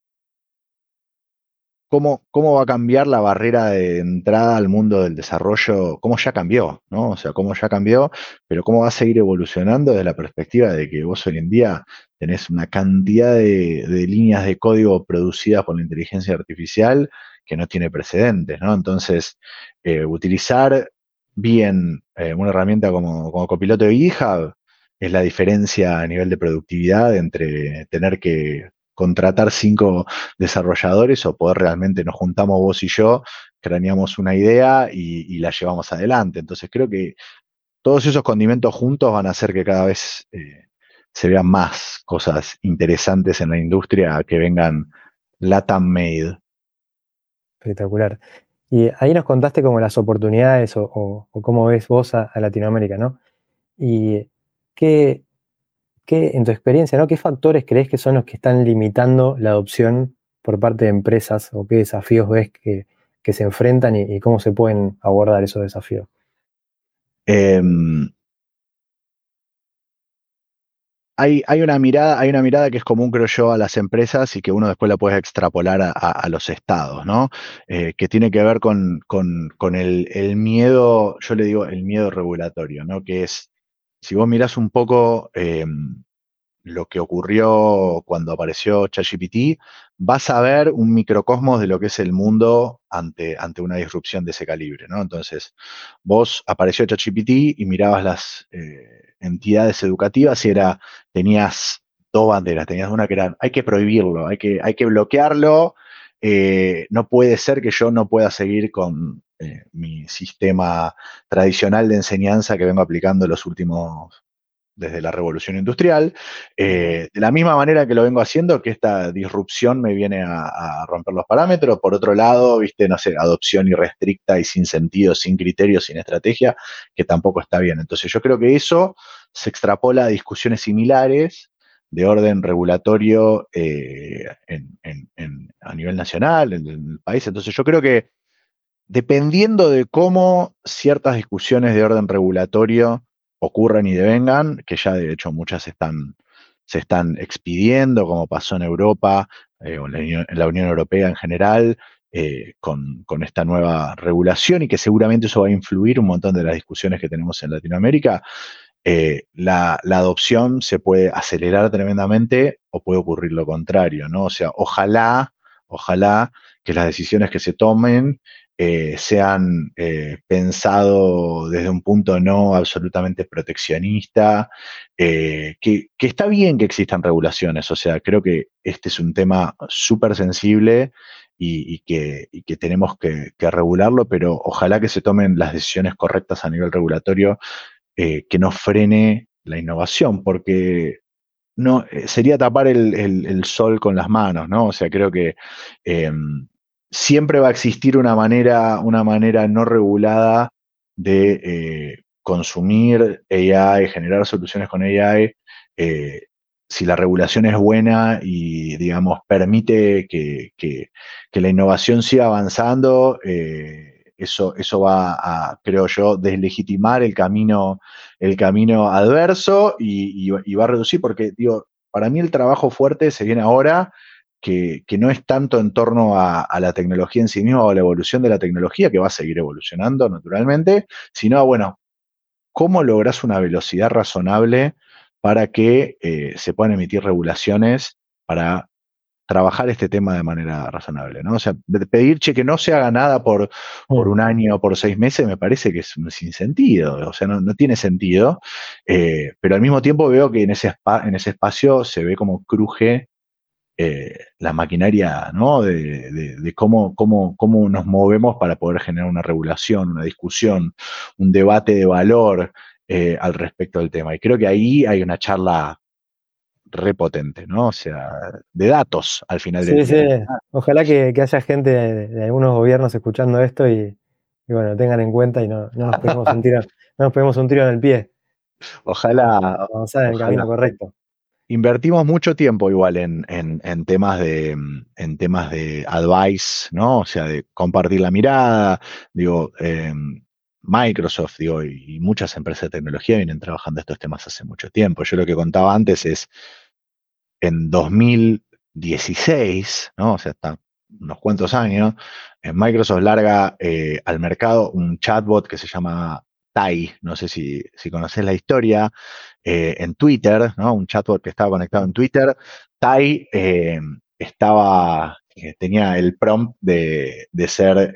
Speaker 2: ¿cómo va a cambiar la barrera de entrada al mundo del desarrollo? ¿Cómo ya cambió, ¿no? O sea, cómo ya cambió, pero cómo va a seguir evolucionando desde la perspectiva de que vos hoy en día tenés una cantidad de líneas de código producidas por la inteligencia artificial que no tiene precedentes, ¿no? Entonces, utilizar bien una herramienta como Copiloto de GitHub es la diferencia a nivel de productividad entre tener que contratar 5 desarrolladores o poder realmente nos juntamos vos y yo, craneamos una idea y la llevamos adelante. Entonces creo que todos esos condimentos juntos van a hacer que cada vez se vean más cosas interesantes en la industria que vengan LATAM made.
Speaker 3: Espectacular. Y ahí nos contaste como las oportunidades o cómo ves vos a Latinoamérica, ¿no? Y qué, en tu experiencia, ¿no? ¿Qué factores crees que son los que están limitando la adopción por parte de empresas o qué desafíos ves que se enfrentan y cómo se pueden abordar esos desafíos?
Speaker 2: Em, hay una mirada que es común, creo yo, a las empresas y que uno después la puede extrapolar a los estados, ¿no? Que tiene que ver con el miedo, yo le digo el miedo regulatorio, ¿no? Que es, si vos mirás un poco lo que ocurrió cuando apareció ChatGPT, vas a ver un microcosmos de lo que es el mundo ante una disrupción de ese calibre, ¿no? Entonces, vos apareció ChatGPT y mirabas las entidades educativas y tenías dos banderas, tenías una que era, hay que prohibirlo, hay que bloquearlo, no puede ser que yo no pueda seguir con mi sistema tradicional de enseñanza que vengo aplicando desde la revolución industrial, de la misma manera que lo vengo haciendo, que esta disrupción me viene a romper los parámetros. Por otro lado, viste, no sé, adopción irrestricta y sin sentido, sin criterio, sin estrategia, que tampoco está bien. Entonces yo creo que eso se extrapola a discusiones similares de orden regulatorio a nivel nacional, en el país. Entonces yo creo que dependiendo de cómo ciertas discusiones de orden regulatorio ocurran y devengan, que ya de hecho muchas se están expidiendo, como pasó en Europa o en la Unión Europea en general, con esta nueva regulación, y que seguramente eso va a influir un montón de las discusiones que tenemos en Latinoamérica. La adopción se puede acelerar tremendamente o puede ocurrir lo contrario, ¿no? O sea, ojalá que las decisiones que se tomen sean pensado desde un punto no absolutamente proteccionista, que está bien que existan regulaciones. O sea, creo que este es un tema súper sensible y que tenemos que regularlo, pero ojalá que se tomen las decisiones correctas a nivel regulatorio, que no frene la innovación, porque no, sería tapar el sol con las manos, ¿no? O sea, creo que siempre va a existir una manera no regulada de consumir AI, generar soluciones con AI. Si la regulación es buena y, digamos, permite que la innovación siga avanzando, eso va a, creo yo, deslegitimar el camino adverso y va a reducir, porque, digo, para mí el trabajo fuerte se viene ahora, que no es tanto en torno a la tecnología en sí misma o a la evolución de la tecnología, que va a seguir evolucionando naturalmente, sino, bueno, cómo lográs una velocidad razonable para que se puedan emitir regulaciones para trabajar este tema de manera razonable, ¿no? O sea, pedir que no se haga nada por un año o por 6 meses me parece que es un sinsentido, o sea, no tiene sentido, pero al mismo tiempo veo que en ese espacio se ve como cruje la maquinaria, ¿no? De cómo nos movemos para poder generar una regulación, una discusión, un debate de valor al respecto del tema. Y creo que ahí hay una charla repotente, ¿no? O sea, de datos al final del
Speaker 3: Sí,
Speaker 2: día.
Speaker 3: ojalá que haya gente de algunos gobiernos escuchando esto y bueno, tengan en cuenta y no nos peguemos un tiro, no nos peguemos un tiro en el pie,
Speaker 2: Ojalá,
Speaker 3: avanzar en el camino correcto.
Speaker 2: Invertimos mucho tiempo igual en temas de advice, ¿no? O sea, de compartir la mirada. Digo, Microsoft, digo, y muchas empresas de tecnología vienen trabajando estos temas hace mucho tiempo. Yo lo que contaba antes es, en 2016, ¿no? O sea, hasta unos cuantos años, Microsoft larga al mercado un chatbot que se llama Tai, no sé si conoces la historia, en Twitter, ¿no? Un chatbot que estaba conectado en Twitter. Tai tenía el prompt de ser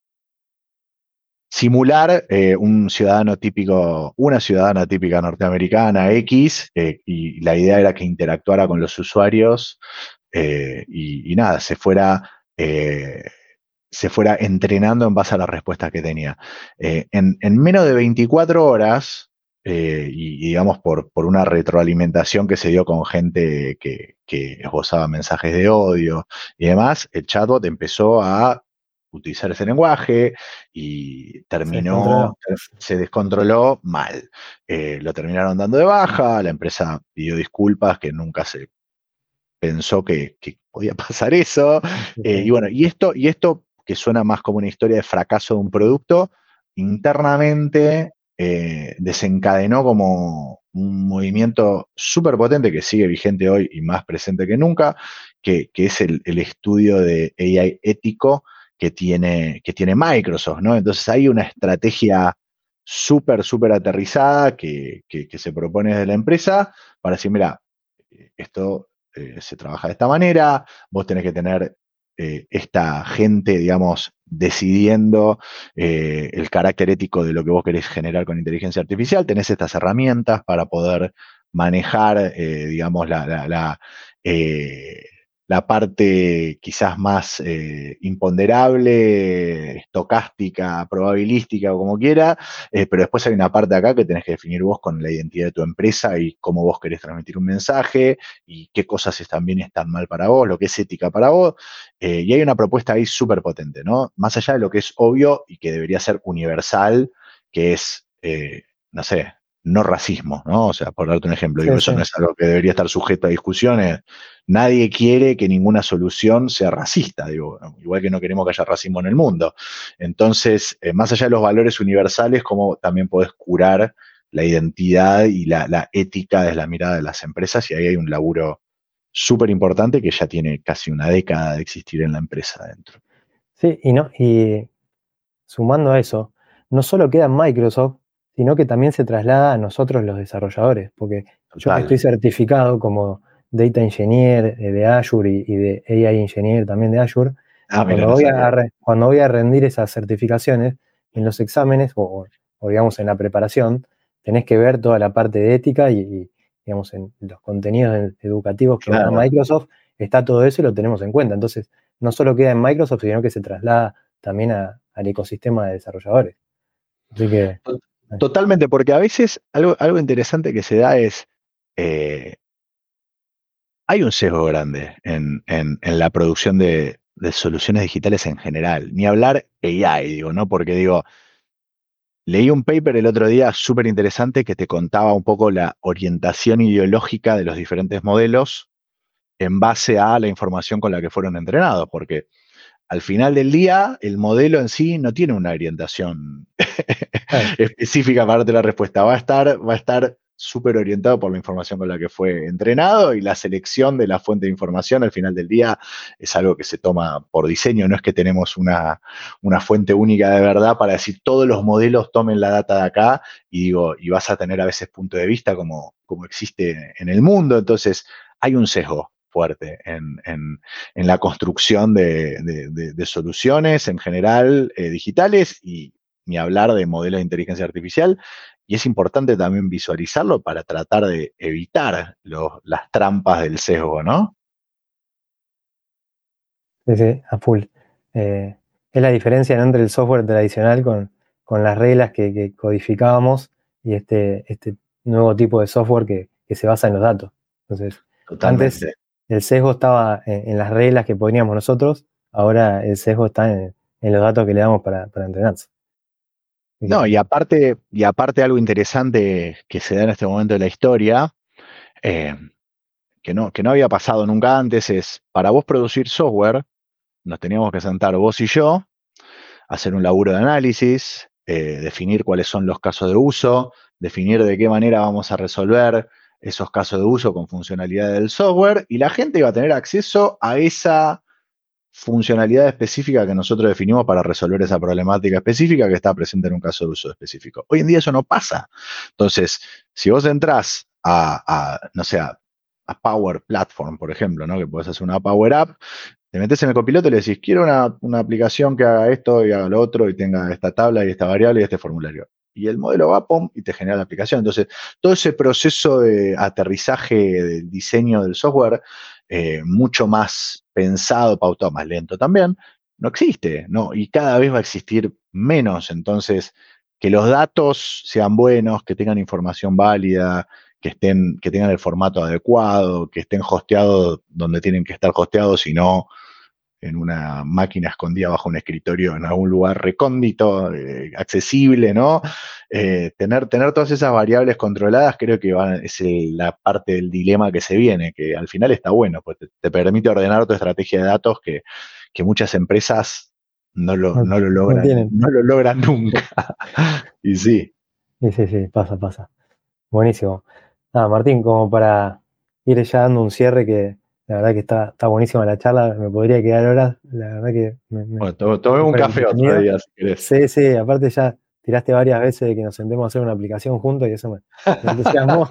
Speaker 2: simular una ciudadana típica norteamericana X, y la idea era que interactuara con los usuarios y nada, se fuera entrenando en base a las respuestas que tenía. En menos de 24 horas, y digamos por una retroalimentación que se dio con gente que esbozaba mensajes de odio y demás, el chatbot empezó a utilizar ese lenguaje y se descontroló mal. Lo terminaron dando de baja, la empresa pidió disculpas, que nunca se pensó que podía pasar eso. Y bueno, y esto que suena más como una historia de fracaso de un producto, internamente desencadenó como un movimiento súper potente que sigue vigente hoy y más presente que nunca, que es el estudio de AI ético que tiene Microsoft, ¿no? Entonces hay una estrategia súper aterrizada que se propone desde la empresa para decir, mira, esto se trabaja de esta manera, vos tenés que tener esta gente, digamos, decidiendo el carácter ético de lo que vos querés generar con inteligencia artificial, tenés estas herramientas para poder manejar, digamos, la parte quizás más imponderable, estocástica, probabilística o como quiera, pero después hay una parte acá que tenés que definir vos con la identidad de tu empresa y cómo vos querés transmitir un mensaje y qué cosas están bien y están mal para vos, lo que es ética para vos. Y hay una propuesta ahí súper potente, ¿no? Más allá de lo que es obvio y que debería ser universal, que es, no sé, no racismo, ¿no? O sea, por darte un ejemplo, digo,
Speaker 3: Sí,
Speaker 2: eso
Speaker 3: sí.
Speaker 2: no es algo que debería estar sujeto a discusiones. Nadie quiere que ninguna solución sea racista, digo, igual que no queremos que haya racismo en el mundo. Entonces, más allá de los valores universales, cómo también podés curar la identidad y la ética desde la mirada de las empresas, y ahí hay un laburo súper importante que ya tiene casi una década de existir en la empresa adentro.
Speaker 3: Sí, y sumando a eso, no solo queda en Microsoft, sino que también se traslada a nosotros los desarrolladores, porque yo que
Speaker 2: Total.
Speaker 3: estoy certificado como Data Engineer de Azure y de AI Engineer también de Azure,
Speaker 2: Ah, mira, no sabía.
Speaker 3: cuando voy a rendir esas certificaciones, en los exámenes o digamos en la preparación, tenés que ver toda la parte de ética digamos en los contenidos educativos que da
Speaker 2: Claro.
Speaker 3: Microsoft, está todo eso y lo tenemos en cuenta. Entonces, no solo queda en Microsoft, sino que se traslada también al ecosistema de desarrolladores. Así que,
Speaker 2: Totalmente, porque a veces algo interesante que se da es, eh, hay un sesgo grande en la producción de soluciones digitales en general. Ni hablar AI, digo, ¿no? Porque digo, leí un paper el otro día súper interesante que te contaba un poco la orientación ideológica de los diferentes modelos en base a la información con la que fueron entrenados, porque al final del día el modelo en sí no tiene una orientación
Speaker 3: claro,
Speaker 2: específica para darte la respuesta. Va a estar súper orientado por la información con la que fue entrenado y la selección de la fuente de información al final del día es algo que se toma por diseño. No es que tenemos una fuente única de verdad para decir todos los modelos tomen la data de acá y digo, y vas a tener a veces punto de vista como existe en el mundo. Entonces, hay un sesgo fuerte en la construcción de soluciones en general digitales y ni hablar de modelos de inteligencia artificial. Y es importante también visualizarlo para tratar de evitar las trampas del sesgo, ¿no?
Speaker 3: sí, sí, a full. Es la diferencia, ¿no?, entre el software tradicional con las reglas que codificábamos y este nuevo tipo de software que se basa en los datos. Entonces, antes
Speaker 2: Totalmente.
Speaker 3: el sesgo estaba en las reglas que poníamos nosotros, ahora el sesgo está en los datos que le damos para entrenarse. Así
Speaker 2: No,
Speaker 3: que,
Speaker 2: y aparte algo interesante que se da en este momento de la historia, eh, que no había pasado nunca antes, es para vos producir software, nos teníamos que sentar vos y yo, hacer un laburo de análisis, definir cuáles son los casos de uso, definir de qué manera vamos a resolver esos casos de uso con funcionalidad del software, y la gente iba a tener acceso a esa funcionalidad específica que nosotros definimos para resolver esa problemática específica que está presente en un caso de uso específico. Hoy en día eso no pasa. Entonces, si vos entrás no sé, a Power Platform, por ejemplo, ¿no? Que podés hacer una Power App, te metes en el copiloto y le decís, quiero una aplicación que haga esto y haga lo otro y tenga esta tabla y esta variable y este formulario. Y el modelo va, pum, y te genera la aplicación. Entonces, todo ese proceso de aterrizaje del diseño del software, mucho más pensado, pautado, más lento también, no existe, ¿no? Y cada vez va a existir menos. Entonces, que los datos sean buenos, que tengan información válida, que tengan el formato adecuado, que estén hosteados donde tienen que estar hosteados y no en una máquina escondida bajo un escritorio en algún lugar recóndito, accesible, ¿no? Tener todas esas variables controladas creo que es la parte del dilema que se viene, que al final está bueno, pues te permite ordenar tu estrategia de datos que muchas empresas no lo,
Speaker 3: no,
Speaker 2: no lo
Speaker 3: no
Speaker 2: logran,
Speaker 3: tienen.
Speaker 2: no lo logran nunca. Y sí.
Speaker 3: Sí, sí, sí, pasa. Buenísimo. Nada, Martín, como para ir ya dando un cierre, que la verdad que está buenísima la charla, me podría quedar horas, la verdad que
Speaker 2: Bueno, tomemos un
Speaker 3: súper
Speaker 2: café otro
Speaker 3: entretenido.
Speaker 2: día si querés.
Speaker 3: Sí, sí, aparte ya tiraste varias veces de que nos sentemos a hacer una aplicación juntos y eso me entusiasmó.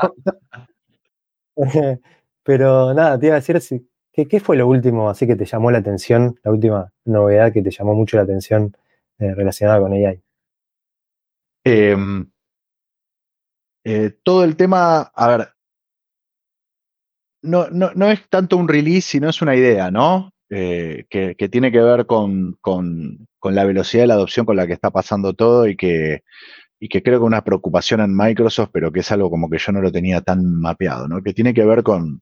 Speaker 3: Pero nada, te iba a decir, ¿qué fue lo último así que te llamó la atención, la última novedad que te llamó mucho la atención relacionada con AI?
Speaker 2: Eh, todo el tema, a ver, no es tanto un release, sino es una idea, ¿no? Que tiene que ver con la velocidad de la adopción con la que está pasando todo y que creo que una preocupación en Microsoft, pero que es algo como que yo no lo tenía tan mapeado, ¿no? Que tiene que ver con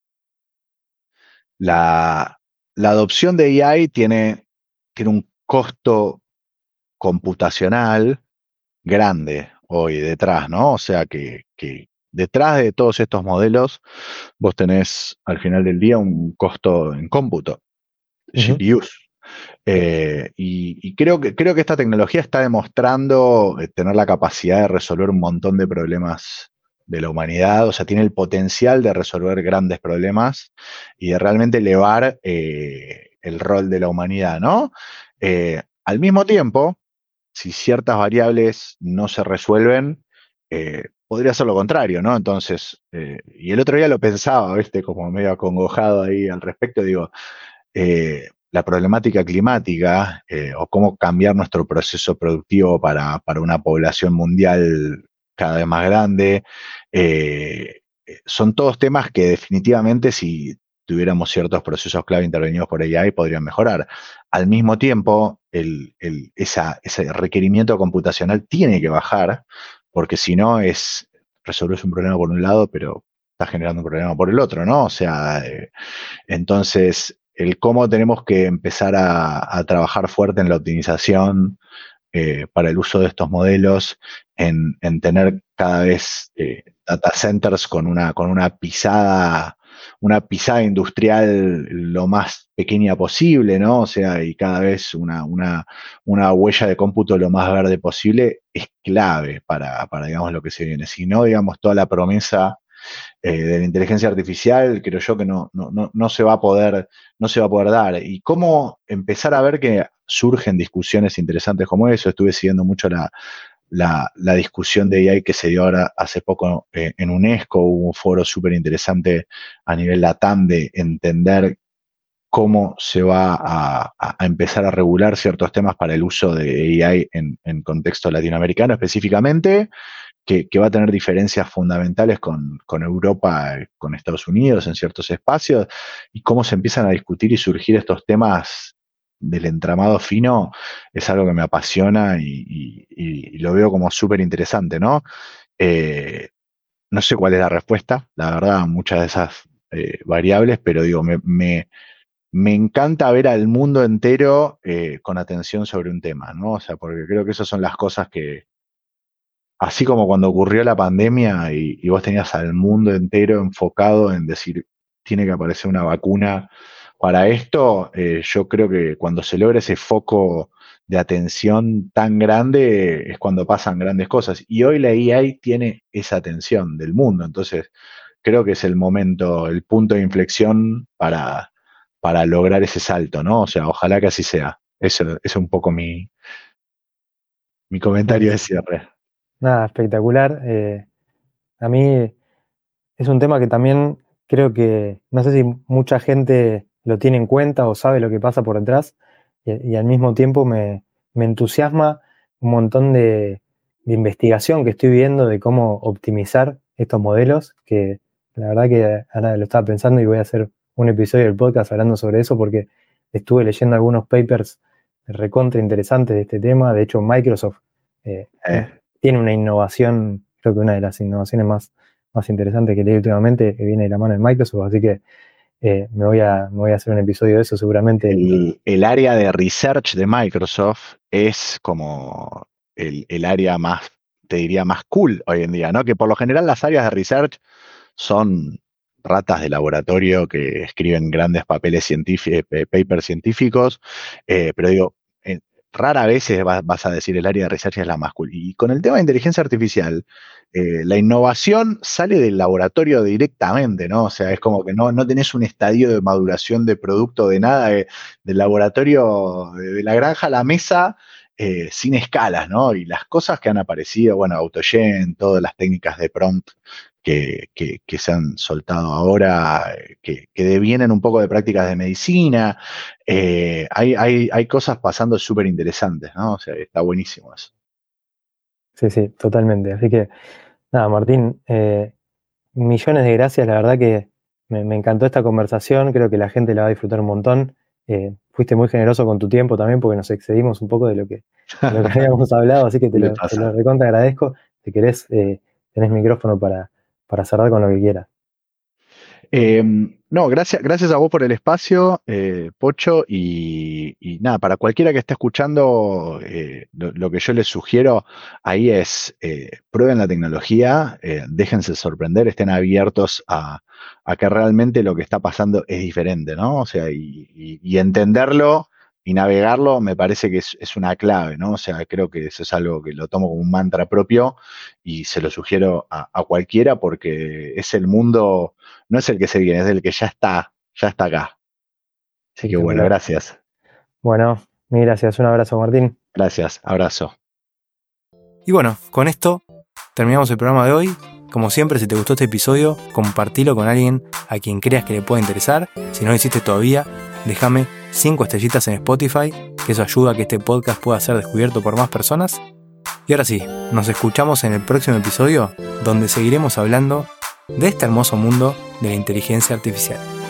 Speaker 2: la adopción de AI tiene un costo computacional grande hoy detrás, ¿no? O sea que detrás de todos estos modelos vos tenés al final del día un costo en cómputo,
Speaker 3: Ujú.
Speaker 2: GPUs. Y creo que esta tecnología está demostrando tener la capacidad de resolver un montón de problemas de la humanidad, o sea, tiene el potencial de resolver grandes problemas y de realmente elevar el rol de la humanidad, ¿no? Al mismo tiempo, si ciertas variables no se resuelven, podría ser lo contrario, ¿no? Entonces, y el otro día lo pensaba, ¿viste? Como medio acongojado ahí al respecto, digo, la problemática climática o cómo cambiar nuestro proceso productivo para una población mundial cada vez más grande, son todos temas que definitivamente si tuviéramos ciertos procesos clave intervenidos por AI podrían mejorar. Al mismo tiempo, ese requerimiento computacional tiene que bajar, porque si no es resolver un problema por un lado, pero está generando un problema por el otro, ¿no? O sea, entonces, el cómo tenemos que empezar a trabajar fuerte en la optimización para el uso de estos modelos, en tener cada vez data centers con una pisada industrial lo más pequeña posible, ¿no? O sea, y cada vez una huella de cómputo lo más verde posible es clave para, digamos, lo que se viene. Si no, digamos, toda la promesa de la inteligencia artificial, creo yo que no se va a poder, no se va a poder dar. Y cómo empezar a ver que surgen discusiones interesantes como eso. Estuve siguiendo mucho la discusión de AI que se dio ahora hace poco en UNESCO. Hubo un foro súper interesante a nivel LATAM de entender cómo se va a empezar a regular ciertos temas para el uso de AI en contexto latinoamericano específicamente, que va a tener diferencias fundamentales con Europa, con Estados Unidos en ciertos espacios, y cómo se empiezan a discutir y surgir estos temas del entramado fino, es algo que me apasiona y lo veo como súper interesante, ¿no? Eh, no sé cuál es la respuesta, la verdad, a muchas de esas variables, pero digo, me encanta ver al mundo entero con atención sobre un tema, ¿no? O sea, porque creo que esas son las cosas que, así como cuando ocurrió la pandemia y vos tenías al mundo entero enfocado en decir, tiene que aparecer una vacuna para esto, yo creo que cuando se logra ese foco de atención tan grande es cuando pasan grandes cosas. Y hoy la AI tiene esa atención del mundo, entonces creo que es el momento, el punto de inflexión para lograr ese salto, ¿no? O sea, ojalá que así sea. Eso es un poco mi comentario de
Speaker 3: Buenísimo.
Speaker 2: cierre.
Speaker 3: Nada, espectacular. A mí es un tema que también creo que no sé si mucha gente lo tiene en cuenta o sabe lo que pasa por detrás y al mismo tiempo me entusiasma un montón de investigación que estoy viendo de cómo optimizar estos modelos, que la verdad que ahora lo estaba pensando y voy a hacer un episodio del podcast hablando sobre eso porque estuve leyendo algunos papers recontra interesantes de este tema. De hecho, Microsoft eh,
Speaker 2: Eh,
Speaker 3: tiene una innovación, creo que una de las innovaciones más interesante que leí últimamente, que viene de la mano de Microsoft, así que me voy a hacer un episodio de eso seguramente.
Speaker 2: el área de research de Microsoft es como el área más, te diría, más cool hoy en día, ¿no? Que por lo general las áreas de research son ratas de laboratorio que escriben grandes papeles científicos, papers científicos, pero digo, rara vez vas a decir el área de research es la más cool. Y con el tema de inteligencia artificial, la innovación sale del laboratorio directamente, ¿no? O sea, es como que no tenés un estadio de maduración de producto de nada, del laboratorio, de la granja a la mesa, sin escalas, ¿no? Y las cosas que han aparecido, bueno, AutoGen, todas las técnicas de prompt que se han soltado ahora, que devienen un poco de prácticas de medicina. Hay cosas pasando súper interesantes, ¿no? O sea, está buenísimo eso.
Speaker 3: Sí, sí, totalmente. Así que, nada, Martín, millones de gracias, la verdad que me encantó esta conversación, creo que la gente la va a disfrutar un montón. Fuiste muy generoso con tu tiempo también porque nos excedimos un poco de lo que habíamos hablado, así que te lo recontra agradezco. Si querés, tenés micrófono para cerrar con lo que quieras.
Speaker 2: No, gracias a vos por el espacio, Pocho, y nada, para cualquiera que esté escuchando, lo que yo les sugiero ahí es prueben la tecnología, déjense sorprender, estén abiertos a que realmente lo que está pasando es diferente, ¿no? O sea, y entenderlo y navegarlo me parece que es una clave, ¿no? O sea, creo que eso es algo que lo tomo como un mantra propio y se lo sugiero a cualquiera porque es el mundo. No es el que se viene, es el que ya está acá. Así que bueno, gracias.
Speaker 3: Bueno, mil gracias. Un abrazo, Martín.
Speaker 2: Gracias, abrazo.
Speaker 1: Y bueno, con esto terminamos el programa de hoy. Como siempre, si te gustó este episodio, compartilo con alguien a quien creas que le pueda interesar. Si no lo hiciste todavía, déjame 5 estrellitas en Spotify, que eso ayuda a que este podcast pueda ser descubierto por más personas. Y ahora sí, nos escuchamos en el próximo episodio, donde seguiremos hablando de este hermoso mundo de la inteligencia artificial.